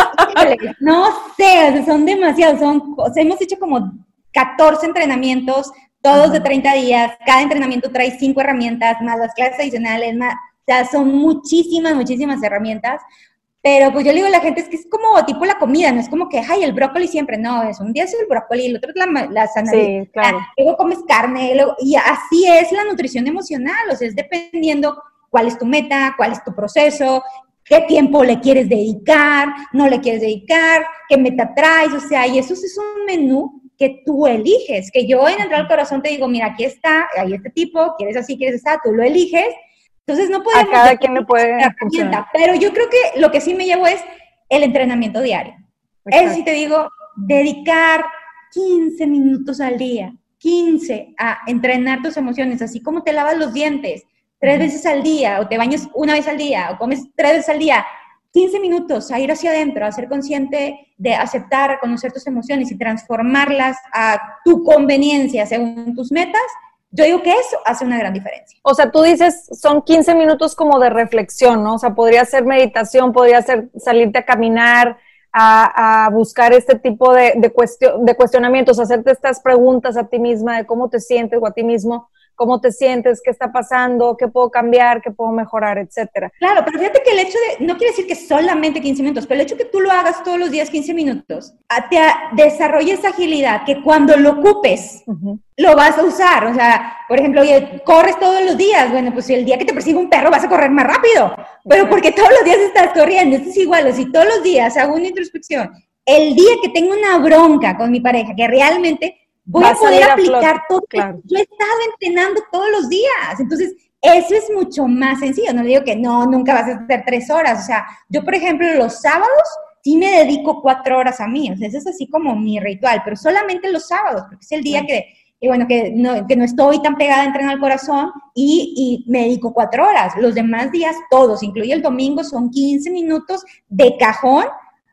No sé, son demasiados. Son, o sea, hemos hecho como catorce entrenamientos, todos uh-huh. de treinta días. Cada entrenamiento trae cinco herramientas, más las clases adicionales, más, o sea, son muchísimas, muchísimas herramientas. Pero pues yo le digo a la gente, es que es como tipo la comida, no es como que, ay, el brócoli siempre, no, es un día es el brócoli, el otro es la, la zanahoria, sí, claro. luego comes carne, luego, y así es la nutrición emocional, o sea, es dependiendo cuál es tu meta, cuál es tu proceso, qué tiempo le quieres dedicar, no le quieres dedicar, qué meta traes, o sea, y eso es un menú que tú eliges, que yo en Entrar al Corazón te digo, mira, aquí está, hay este tipo, quieres así, quieres esa, tú lo eliges. Entonces no podemos... A cada quien le puede funcionar. Pero yo creo que lo que sí me llevo es el entrenamiento diario. Exacto. Eso sí te digo, dedicar quince minutos al día, quince a entrenar tus emociones, así como te lavas los dientes tres uh-huh. veces al día, o te bañas una vez al día, o comes tres veces al día, quince minutos a ir hacia adentro, a ser consciente de aceptar, reconocer tus emociones y transformarlas a tu conveniencia según tus metas. Yo digo que eso hace una gran diferencia. O sea, tú dices, son quince minutos como de reflexión, ¿no? O sea, podría ser meditación, podría ser salirte a caminar, a, a buscar este tipo de, de, cuestion, de cuestionamientos, hacerte estas preguntas a ti misma de cómo te sientes o a ti mismo, cómo te sientes, qué está pasando, qué puedo cambiar, qué puedo mejorar, etcétera. Claro, pero fíjate que el hecho de, no quiere decir que solamente quince minutos, pero el hecho que tú lo hagas todos los días quince minutos, te desarrolla esa agilidad que cuando lo ocupes, uh-huh. lo vas a usar. O sea, por ejemplo, oye, corres todos los días, bueno, pues si el día que te persigue un perro vas a correr más rápido, pero porque todos los días estás corriendo. Esto es igual, o si todos los días hago una introspección, el día que tengo una bronca con mi pareja, que realmente voy a poder a aplicar todo, claro. Yo he estado entrenando todos los días, entonces eso es mucho más sencillo. No le digo que no, nunca vas a hacer tres horas, o sea, yo por ejemplo los sábados sí me dedico cuatro horas a mí, o sea, eso es así como mi ritual, pero solamente los sábados, porque es el día claro. que, que, bueno, que no, que no estoy tan pegada a Entrenar al Corazón y, y me dedico cuatro horas. Los demás días, todos, incluye el domingo, son quince minutos de cajón,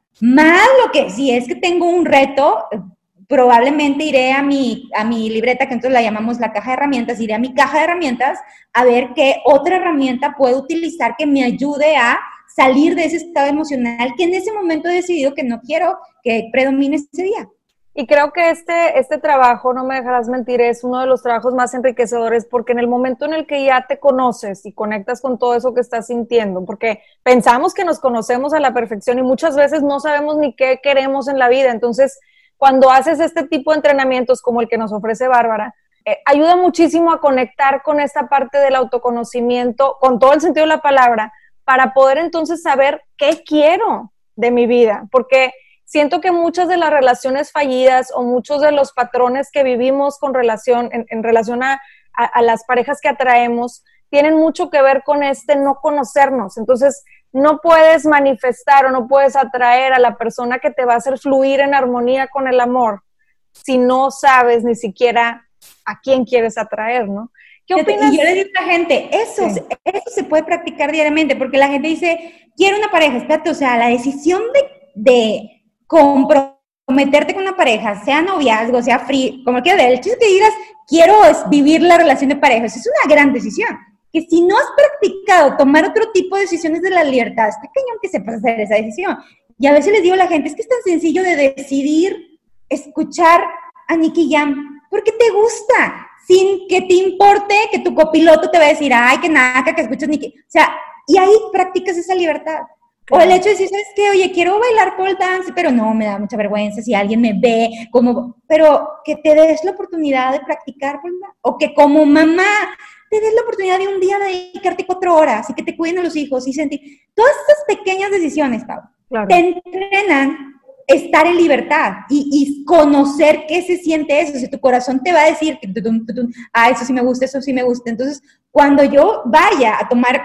más lo que, si es que tengo un reto, probablemente iré a mi, a mi libreta, que entonces la llamamos la caja de herramientas, iré a mi caja de herramientas a ver qué otra herramienta puedo utilizar que me ayude a salir de ese estado emocional que en ese momento he decidido que no quiero que predomine ese día. Y creo que este, este trabajo, no me dejarás mentir, es uno de los trabajos más enriquecedores porque en el momento en el que ya te conoces y conectas con todo eso que estás sintiendo, porque pensamos que nos conocemos a la perfección y muchas veces no sabemos ni qué queremos en la vida, entonces cuando haces este tipo de entrenamientos como el que nos ofrece Bárbara, eh, ayuda muchísimo a conectar con esta parte del autoconocimiento, con todo el sentido de la palabra, para poder entonces saber qué quiero de mi vida, porque siento que muchas de las relaciones fallidas o muchos de los patrones que vivimos con relación, en, en relación a, a, a las parejas que atraemos, tienen mucho que ver con este no conocernos. Entonces, no puedes manifestar o no puedes atraer a la persona que te va a hacer fluir en armonía con el amor si no sabes ni siquiera a quién quieres atraer, ¿no? ¿Qué opinas? Y yo le digo a la gente, eso, sí. eso se puede practicar diariamente, porque la gente dice, quiero una pareja, espérate, o sea, la decisión de, de comprometerte con una pareja, sea noviazgo, sea free, como quieras, el chiste que digas, quiero vivir la relación de pareja, eso es una gran decisión. Que si no has practicado tomar otro tipo de decisiones de la libertad, está cañón que sepas hacer esa decisión. Y a veces les digo a la gente, es que es tan sencillo de decidir escuchar a Nicky Jam, porque te gusta, sin que te importe que tu copiloto te va a decir, ay, qué naca que escuchas Nicky. O sea, y ahí practicas esa libertad. O el hecho de decir, ¿sabes qué? Oye, quiero bailar pole dance, pero no, me da mucha vergüenza si alguien me ve, como, pero que te des la oportunidad de practicar, ¿verdad? O que como mamá te des la oportunidad de un día dedicarte cuatro horas y que te cuiden a los hijos y sentir. Todas esas pequeñas decisiones, Pau, claro. te entrenan estar en libertad y, y conocer qué se siente eso. Si tu corazón te va a decir, ah, eso sí me gusta, eso sí me gusta. Entonces, cuando yo vaya a tomar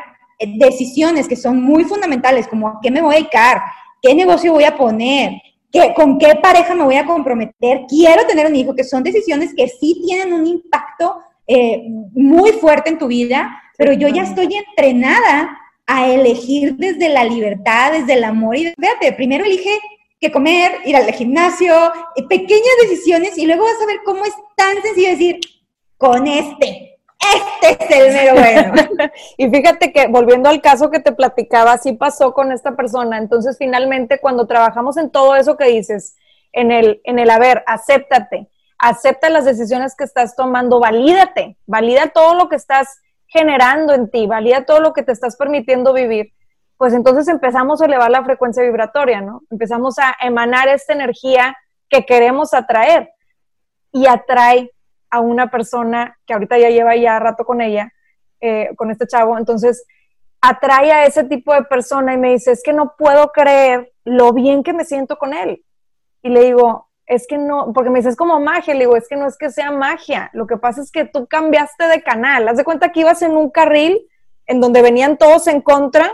decisiones que son muy fundamentales, como a qué me voy a dedicar, qué negocio voy a poner, qué, con qué pareja me voy a comprometer, quiero tener un hijo, que son decisiones que sí tienen un impacto eh, muy fuerte en tu vida, pero yo ya estoy entrenada a elegir desde la libertad, desde el amor. Y fíjate, primero elige qué comer, ir al gimnasio, pequeñas decisiones, y luego vas a ver cómo es tan sencillo decir, con este, este es el mero bueno. Y fíjate que, volviendo al caso que te platicaba, sí pasó con esta persona. Entonces, finalmente, cuando trabajamos en todo eso que dices, en el, en el a ver, acéptate, acepta las decisiones que estás tomando, valídate, valida todo lo que estás generando en ti, valida todo lo que te estás permitiendo vivir, pues entonces empezamos a elevar la frecuencia vibratoria, ¿no? Empezamos a emanar esta energía que queremos atraer, y atrae a una persona que ahorita ya lleva ya rato con ella, eh, con este chavo. Entonces atrae a ese tipo de persona y me dice, es que no puedo creer lo bien que me siento con él. Y le digo, es que no, porque me dice, es como magia. Le digo, es que no es que sea magia, lo que pasa es que tú cambiaste de canal. Haz de cuenta que ibas en un carril en donde venían todos en contra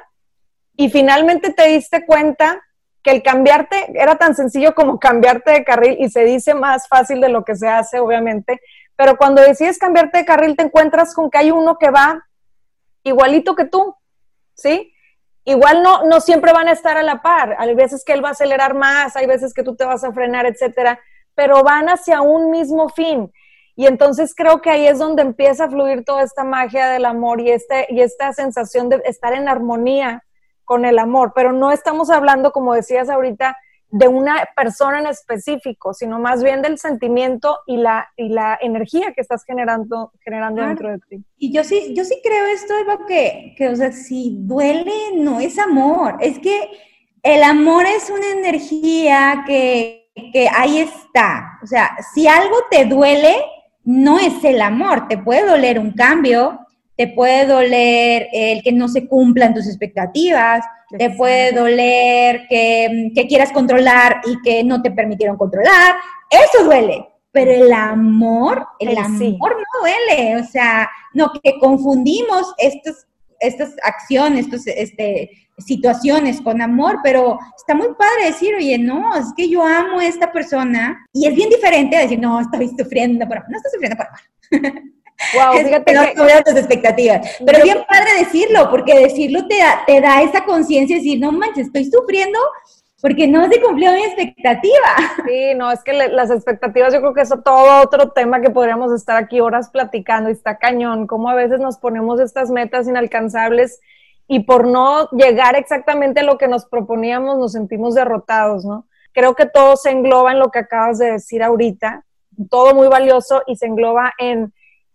y finalmente te diste cuenta que el cambiarte era tan sencillo como cambiarte de carril, y se dice más fácil de lo que se hace, obviamente, pero cuando decides cambiarte de carril te encuentras con que hay uno que va igualito que tú, ¿sí? Igual no, no siempre van a estar a la par, hay veces que él va a acelerar más, hay veces que tú te vas a frenar, etcétera, pero van hacia un mismo fin. Y entonces creo que ahí es donde empieza a fluir toda esta magia del amor y, este, y esta sensación de estar en armonía con el amor, pero no estamos hablando, como decías ahorita, de una persona en específico, sino más bien del sentimiento y la, y la energía que estás generando, generando claro. dentro de ti. Y yo sí, yo sí creo esto, Eva, que, que, o sea, si duele, no es amor, es que el amor es una energía que, que ahí está, o sea, si algo te duele, no es el amor, te puede doler un cambio, te puede doler el que no se cumplan tus expectativas, te puede doler que, que quieras controlar y que no te permitieron controlar, eso duele, pero el amor, el, el amor sí. no duele, o sea, no, que confundimos estos, estas acciones, estos, este, situaciones con amor, pero está muy padre decir, oye, no, es que yo amo a esta persona, y es bien diferente a decir, no, estoy sufriendo por amor, no estoy sufriendo por amor. Wow, fíjate no que sobre tus expectativas, pero yo, bien padre decirlo, porque decirlo te da, te da esa conciencia de decir, no manches, estoy sufriendo porque no se cumplió mi expectativa. Sí, no, es que le, las expectativas, yo creo que eso es todo otro tema que podríamos estar aquí horas platicando, y está cañón, cómo a veces nos ponemos estas metas inalcanzables y por no llegar exactamente a lo que nos proponíamos nos sentimos derrotados, ¿no? Creo que todo se engloba en lo que acabas de decir ahorita, todo muy valioso, y se engloba en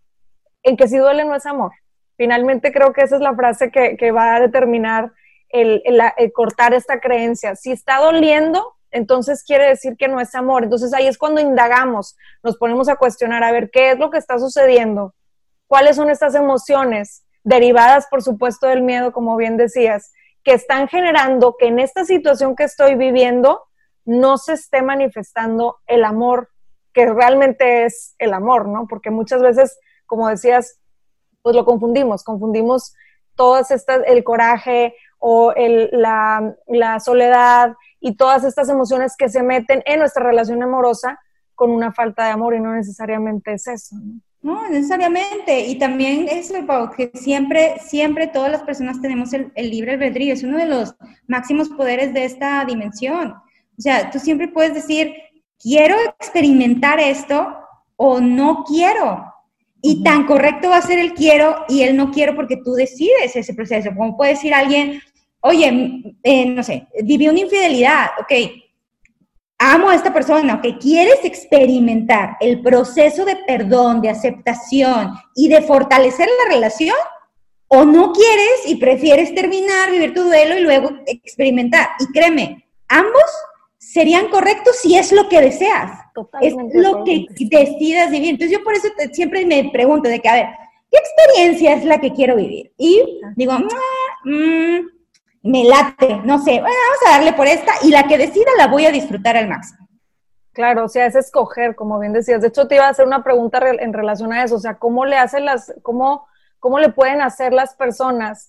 en que si duele no es amor. Finalmente creo que esa es la frase que, que va a determinar el, el, el cortar esta creencia. Si está doliendo, entonces quiere decir que no es amor. Entonces ahí es cuando indagamos, nos ponemos a cuestionar, a ver, ¿qué es lo que está sucediendo? ¿Cuáles son estas emociones derivadas, por supuesto, del miedo, como bien decías, que están generando que en esta situación que estoy viviendo no se esté manifestando el amor, que realmente es el amor, ¿no? Porque muchas veces, como decías, pues lo confundimos, confundimos todas estas, el coraje o el, la, la soledad y todas estas emociones que se meten en nuestra relación amorosa con una falta de amor, y no necesariamente es eso, ¿no? No, necesariamente, y también es que siempre, siempre todas las personas tenemos el, el libre albedrío, es uno de los máximos poderes de esta dimensión. O sea, tú siempre puedes decir, quiero experimentar esto o no quiero. Y tan correcto va a ser el quiero y el no quiero, porque tú decides ese proceso. Como puede decir alguien, oye, eh, no sé, viví una infidelidad, ok, amo a esta persona, ok, ¿quieres experimentar el proceso de perdón, de aceptación y de fortalecer la relación? ¿O no quieres y prefieres terminar, vivir tu duelo y luego experimentar? Y créeme, ambos serían correctos si es lo que deseas. Totalmente, es lo que decidas vivir. Entonces yo por eso te, siempre me pregunto de que, a ver, ¿qué experiencia es la que quiero vivir? Y digo, mmm, me late, no sé, bueno, vamos a darle por esta, y la que decida la voy a disfrutar al máximo. Claro, o sea, es escoger, como bien decías. De hecho, te iba a hacer una pregunta en relación a eso, o sea, ¿cómo le hacen las, cómo, cómo le pueden hacer las personas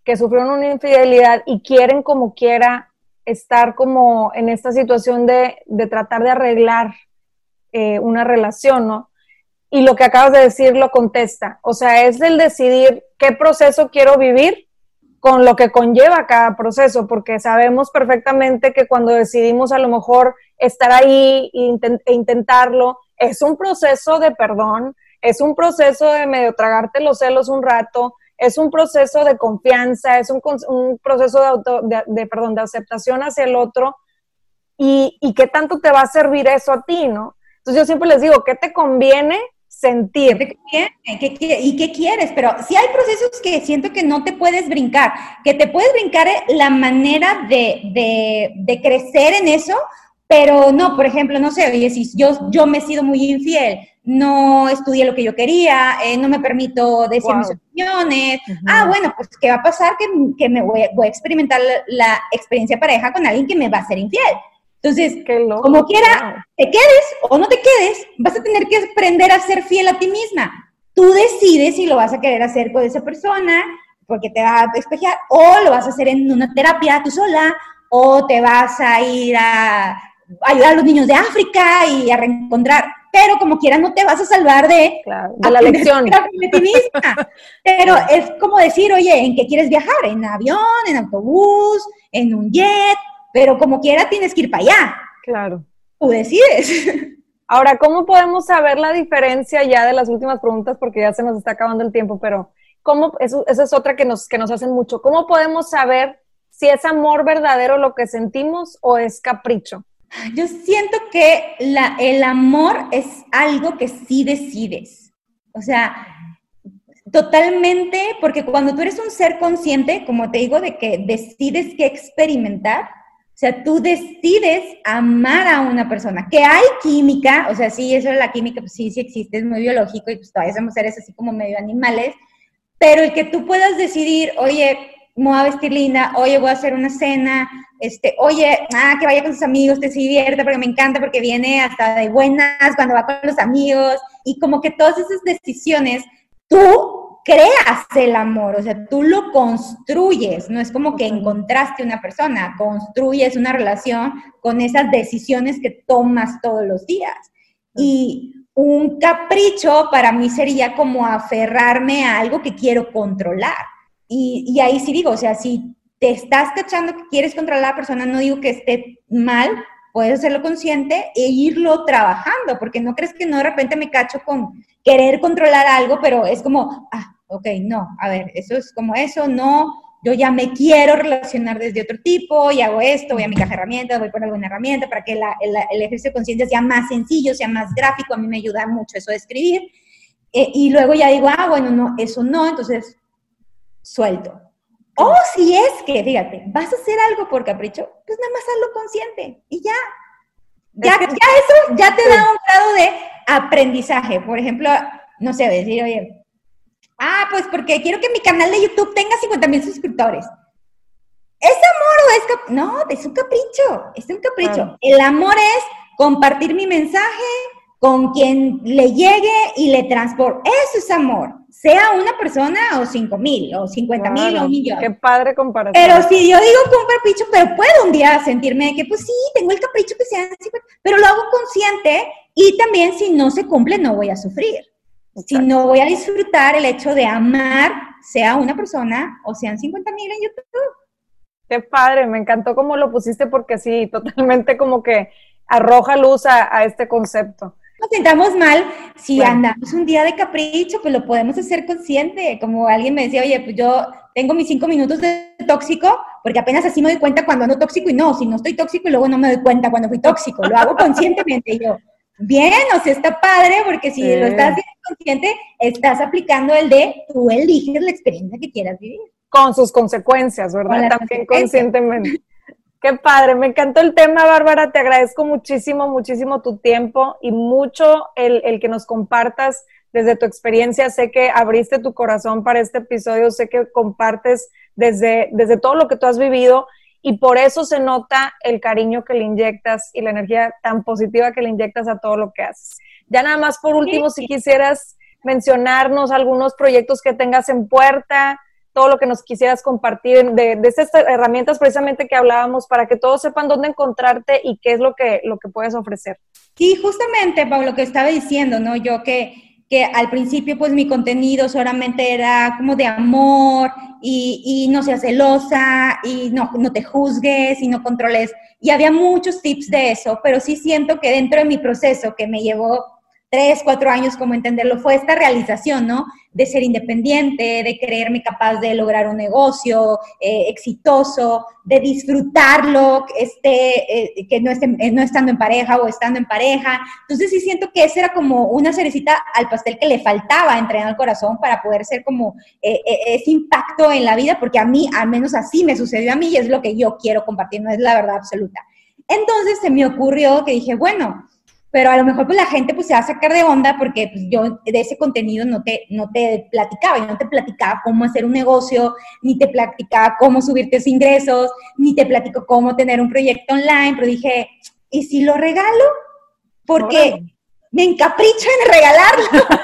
que sufrieron una infidelidad y quieren como quiera estar como en esta situación de, de tratar de arreglar eh, una relación, ¿no? Y lo que acabas de decir lo contesta. O sea, es el decidir qué proceso quiero vivir con lo que conlleva cada proceso, porque sabemos perfectamente que cuando decidimos a lo mejor estar ahí e, intent- e intentarlo, es un proceso de perdón, es un proceso de medio tragarte los celos un rato, es un proceso de confianza, es un, un proceso de, auto, de, de, perdón, de aceptación hacia el otro, y, y qué tanto te va a servir eso a ti, ¿no? Entonces yo siempre les digo, ¿qué te conviene sentir? ¿Qué te conviene? ¿Qué, qué, ¿Y qué quieres? Pero sí hay procesos que siento que no te puedes brincar, que te puedes brincar la manera de, de, de crecer en eso, pero no, por ejemplo, no sé, oye, si yo, yo me he sido muy infiel, no estudié lo que yo quería, eh, no me permito decir wow. mis opiniones. Uh-huh. Ah, bueno, pues ¿qué va a pasar? Que, que me voy, voy a experimentar la, la experiencia pareja con alguien que me va a ser infiel. Entonces, loco, como quiera, wow. te quedes o no te quedes, vas a tener que aprender a ser fiel a ti misma. Tú decides si lo vas a querer hacer con esa persona, porque te va a despejar, o lo vas a hacer en una terapia tú sola, o te vas a ir a ayudar a los niños de África y a reencontrar, pero como quiera no te vas a salvar de, claro, de la lección de ti misma. Pero es como decir, oye, ¿en qué quieres viajar? ¿En avión, en autobús, en un jet? Pero como quiera tienes que ir para allá. Claro. Tú decides. Ahora, ¿cómo podemos saber la diferencia ya de las últimas preguntas? Porque ya se nos está acabando el tiempo, pero ¿cómo? Eso, esa es otra que nos, que nos hacen mucho. ¿Cómo podemos saber si es amor verdadero lo que sentimos o es capricho? Yo siento que la, el amor es algo que sí decides. O sea, totalmente, porque cuando tú eres un ser consciente, como te digo, de que decides qué experimentar, o sea, tú decides amar a una persona, que hay química, o sea, sí, eso de la química, pues sí, sí existe, es muy biológico y pues todavía somos seres así como medio animales, pero el que tú puedas decidir, oye, me voy a vestir linda, oye, voy a hacer una cena, este, oye, ah, que vaya con sus amigos, te se divierta, porque me encanta, porque viene hasta de buenas cuando va con los amigos, y como que todas esas decisiones, tú creas el amor, o sea, tú lo construyes, no es como que encontraste una persona, construyes una relación con esas decisiones que tomas todos los días. Y un capricho para mí sería como aferrarme a algo que quiero controlar. Y, y ahí sí digo, o sea, si te estás cachando que quieres controlar a la persona, no digo que esté mal, puedes hacerlo consciente e irlo trabajando, porque no crees que no de repente me cacho con querer controlar algo, pero es como, ah, ok, no, a ver, eso es como eso, no, yo ya me quiero relacionar desde otro tipo, y hago esto, voy a mi caja de herramientas, voy por alguna herramienta para que la, el, el ejercicio de conciencia sea más sencillo, sea más gráfico, a mí me ayuda mucho eso de escribir, eh, y luego ya digo, ah, bueno, no, eso no, entonces suelto. O si es que, fíjate, vas a hacer algo por capricho, pues nada más hazlo consciente y ya. Ya, ya eso ya te da un grado de aprendizaje. Por ejemplo, no sé, decir, oye, ah, pues porque quiero que mi canal de YouTube tenga cincuenta mil suscriptores. ¿Es amor o es capricho? No, es un capricho, es un capricho. Claro. El amor es compartir mi mensaje con quien le llegue y le transporte. Eso es amor. Sea una persona o cinco mil, o cincuenta mil, claro, o un millón. Qué padre comparación. Pero si yo digo con capricho, pero puedo un día sentirme de que, pues sí, tengo el capricho que sean cincuenta, pero lo hago consciente, y también si no se cumple, no voy a sufrir. Exacto. Si no voy a disfrutar el hecho de amar, sea una persona o sean cincuenta mil en YouTube. Qué padre, me encantó cómo lo pusiste, porque sí, totalmente como que arroja luz a, a este concepto. Nos sentamos mal, si bueno. andamos un día de capricho, pues lo podemos hacer consciente, como alguien me decía, oye, pues yo tengo mis cinco minutos de tóxico, porque apenas así me doy cuenta cuando ando tóxico, y no, si no estoy tóxico y luego no me doy cuenta cuando fui tóxico, lo hago conscientemente, y yo, bien, o sea, está padre, porque si sí. lo estás haciendo consciente, estás aplicando el de, tú eliges la experiencia que quieras vivir. Con sus consecuencias, ¿verdad? También conscientemente. Qué padre, me encantó el tema, Bárbara, te agradezco muchísimo, muchísimo tu tiempo y mucho el, el que nos compartas desde tu experiencia. Sé que abriste tu corazón para este episodio, sé que compartes desde, desde todo lo que tú has vivido, y por eso se nota el cariño que le inyectas y la energía tan positiva que le inyectas a todo lo que haces. Ya nada más por último, si quisieras mencionarnos algunos proyectos que tengas en puerta, todo lo que nos quisieras compartir de, de estas herramientas precisamente que hablábamos para que todos sepan dónde encontrarte y qué es lo que, lo que puedes ofrecer. Sí, justamente, Pau, lo que estaba diciendo, ¿no? Yo que, que al principio, pues, mi contenido solamente era como de amor y, y no seas celosa y no, no te juzgues y no controles. Y había muchos tips de eso, pero sí siento que dentro de mi proceso, que me llevó tres, cuatro años como entenderlo, fue esta realización, ¿no? De ser independiente, de creerme capaz de lograr un negocio eh, exitoso, de disfrutarlo, este, eh, que no, esté, no estando en pareja o estando en pareja. Entonces sí siento que esa era como una cerecita al pastel que le faltaba entrenar al corazón para poder ser como eh, eh, ese impacto en la vida, porque a mí, al menos así me sucedió a mí y es lo que yo quiero compartir, no es la verdad absoluta. Entonces se me ocurrió que dije, bueno, pero a lo mejor pues la gente pues se va a sacar de onda porque pues, yo de ese contenido no te, no te platicaba, yo no te platicaba cómo hacer un negocio, ni te platicaba cómo subir tus ingresos, ni te platico cómo tener un proyecto online, pero dije, ¿y si lo regalo? Porque Hola. me encapricho en regalarlo.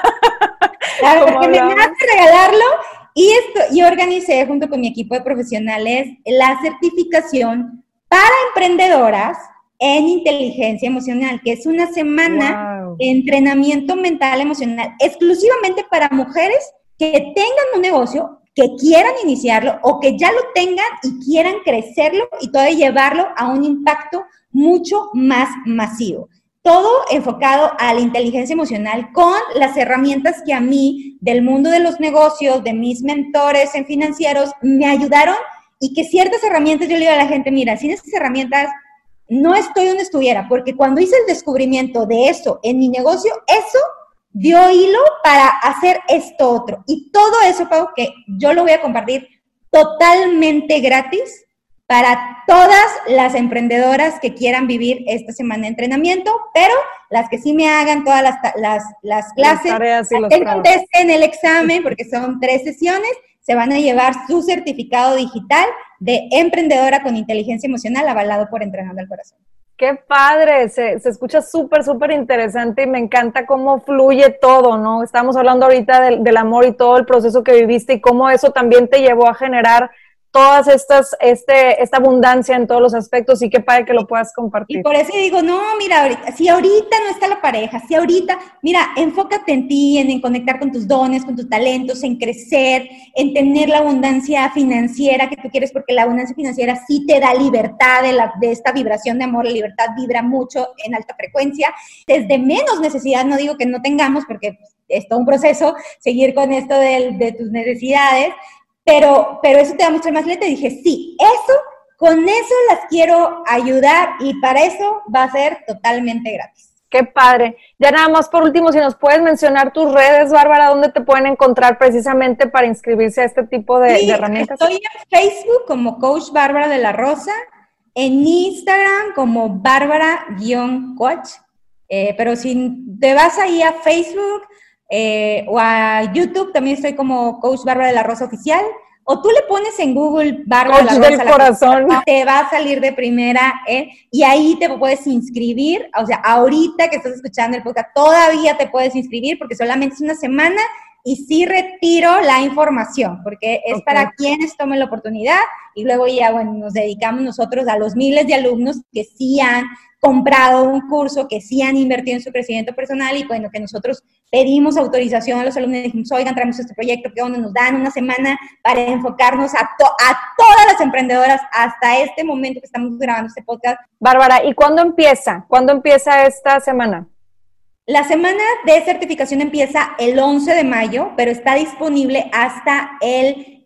Claro, porque me nace regalarlo. Y esto, yo organicé junto con mi equipo de profesionales la certificación para emprendedoras en inteligencia emocional, que es una semana wow. de entrenamiento mental emocional exclusivamente para mujeres que tengan un negocio, que quieran iniciarlo o que ya lo tengan y quieran crecerlo y todavía llevarlo a un impacto mucho más masivo. Todo enfocado a la inteligencia emocional con las herramientas que a mí del mundo de los negocios, de mis mentores en financieros, me ayudaron y que ciertas herramientas yo le digo a la gente, mira, sin esas herramientas no estoy donde estuviera, porque cuando hice el descubrimiento de eso en mi negocio, eso dio hilo para hacer esto otro. Y todo eso, Pau, que yo lo voy a compartir totalmente gratis para todas las emprendedoras que quieran vivir esta semana de entrenamiento, pero las que sí me hagan todas las, las, las clases, las que contesten el examen, porque son tres sesiones, se van a llevar su certificado digital de emprendedora con inteligencia emocional avalado por Entrenando al Corazón. ¡Qué padre! Se, se escucha súper, súper interesante y me encanta cómo fluye todo, ¿no? Estamos hablando ahorita del, del amor y todo el proceso que viviste y cómo eso también te llevó a generar todas estas, este, esta abundancia en todos los aspectos y qué padre que lo puedas compartir. Y por eso digo, no, mira, ahorita, si ahorita no está la pareja, si ahorita, mira, enfócate en ti, en, en conectar con tus dones, con tus talentos, en crecer, en tener la abundancia financiera que tú quieres, porque la abundancia financiera sí te da libertad de, la, de esta vibración de amor, la libertad vibra mucho en alta frecuencia, desde menos necesidad, no digo que no tengamos, porque es todo un proceso, seguir con esto de, de tus necesidades, Pero, pero eso te da mucha más letra. Y dije, sí, eso, con eso las quiero ayudar y para eso va a ser totalmente gratis. Qué padre. Ya nada más por último, si nos puedes mencionar tus redes, Bárbara, ¿dónde te pueden encontrar precisamente para inscribirse a este tipo de, sí, de herramientas? Estoy en Facebook como Coach Bárbara de la Rosa, en Instagram como Bárbara-Coach, eh, pero si te vas ahí a Facebook... Eh, o a YouTube, también estoy como Coach Bárbara de la Rosa Oficial, o tú le pones en Google Bárbara Coach de la Rosa del corazón, la, te va a salir de primera, ¿eh? Y ahí te puedes inscribir, o sea, ahorita que estás escuchando el podcast, todavía te puedes inscribir porque solamente es una semana y sí retiro la información, porque es okay. para quienes tomen la oportunidad y luego ya, bueno, nos dedicamos nosotros a los miles de alumnos que sí han comprado un curso, que sí han invertido en su crecimiento personal y bueno, que nosotros pedimos autorización a los alumnos y dijimos, oigan, traemos este proyecto, que donde nos dan una semana para enfocarnos a, to a todas las emprendedoras hasta este momento que estamos grabando este podcast. Bárbara, ¿y cuándo empieza? ¿Cuándo empieza esta semana? La semana de certificación empieza el once de mayo, pero está disponible hasta el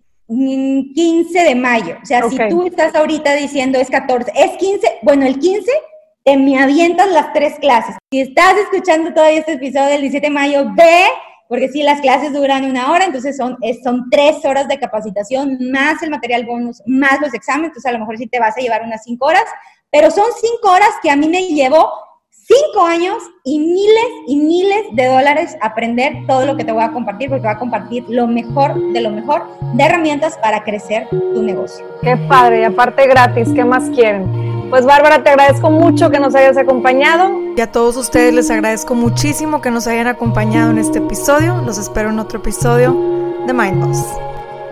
quince de mayo. O sea, okay. si tú estás ahorita diciendo es catorce, es quince, bueno, el quince te me avientas las tres clases. Si estás escuchando todavía este episodio del diecisiete de mayo, ve, porque si sí, las clases duran una hora, entonces son, es, son tres horas de capacitación, más el material bonus, más los exámenes, entonces a lo mejor sí te vas a llevar unas cinco horas, pero son cinco horas que a mí me llevó cinco años y miles y miles de dólares aprender todo lo que te voy a compartir, porque voy a compartir lo mejor de lo mejor de herramientas para crecer tu negocio. Qué padre, y aparte gratis, ¿qué más quieren? Pues Bárbara, te agradezco mucho que nos hayas acompañado. Y a todos ustedes les agradezco muchísimo que nos hayan acompañado en este episodio. Los espero en otro episodio de Mind Boss.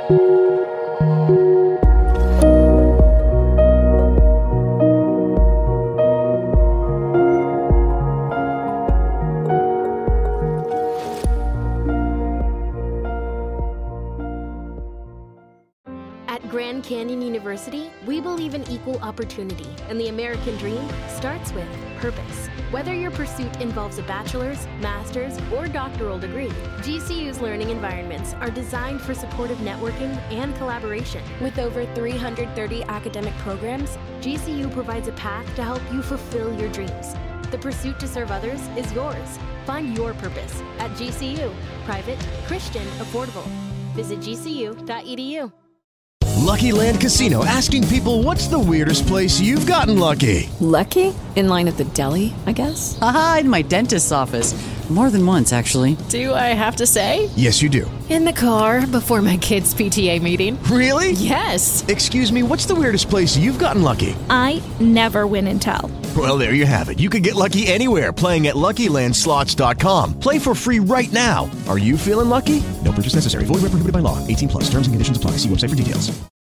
At Grand Canyon University, we believe in equal opportunity, and the American dream starts with purpose. Whether your pursuit involves a bachelor's, master's, or doctoral degree, G C U's learning environments are designed for supportive networking and collaboration. With over three hundred thirty academic programs, G C U provides a path to help you fulfill your dreams. The pursuit to serve others is yours. Find your purpose at G C U. Private, Christian, affordable. Visit G C U dot E D U. Lucky Land Casino, asking people, what's the weirdest place you've gotten lucky? Lucky? In line at the deli, I guess? Aha, in my dentist's office. More than once, actually. Do I have to say? Yes, you do. In the car before my kids' P T A meeting. Really? Yes. Excuse me, what's the weirdest place you've gotten lucky? I never win and tell. Well, there you have it. You can get lucky anywhere, playing at Lucky Land Slots dot com. Play for free right now. Are you feeling lucky? No purchase necessary. Void where prohibited by law. eighteen plus. Terms and conditions apply. See website for details.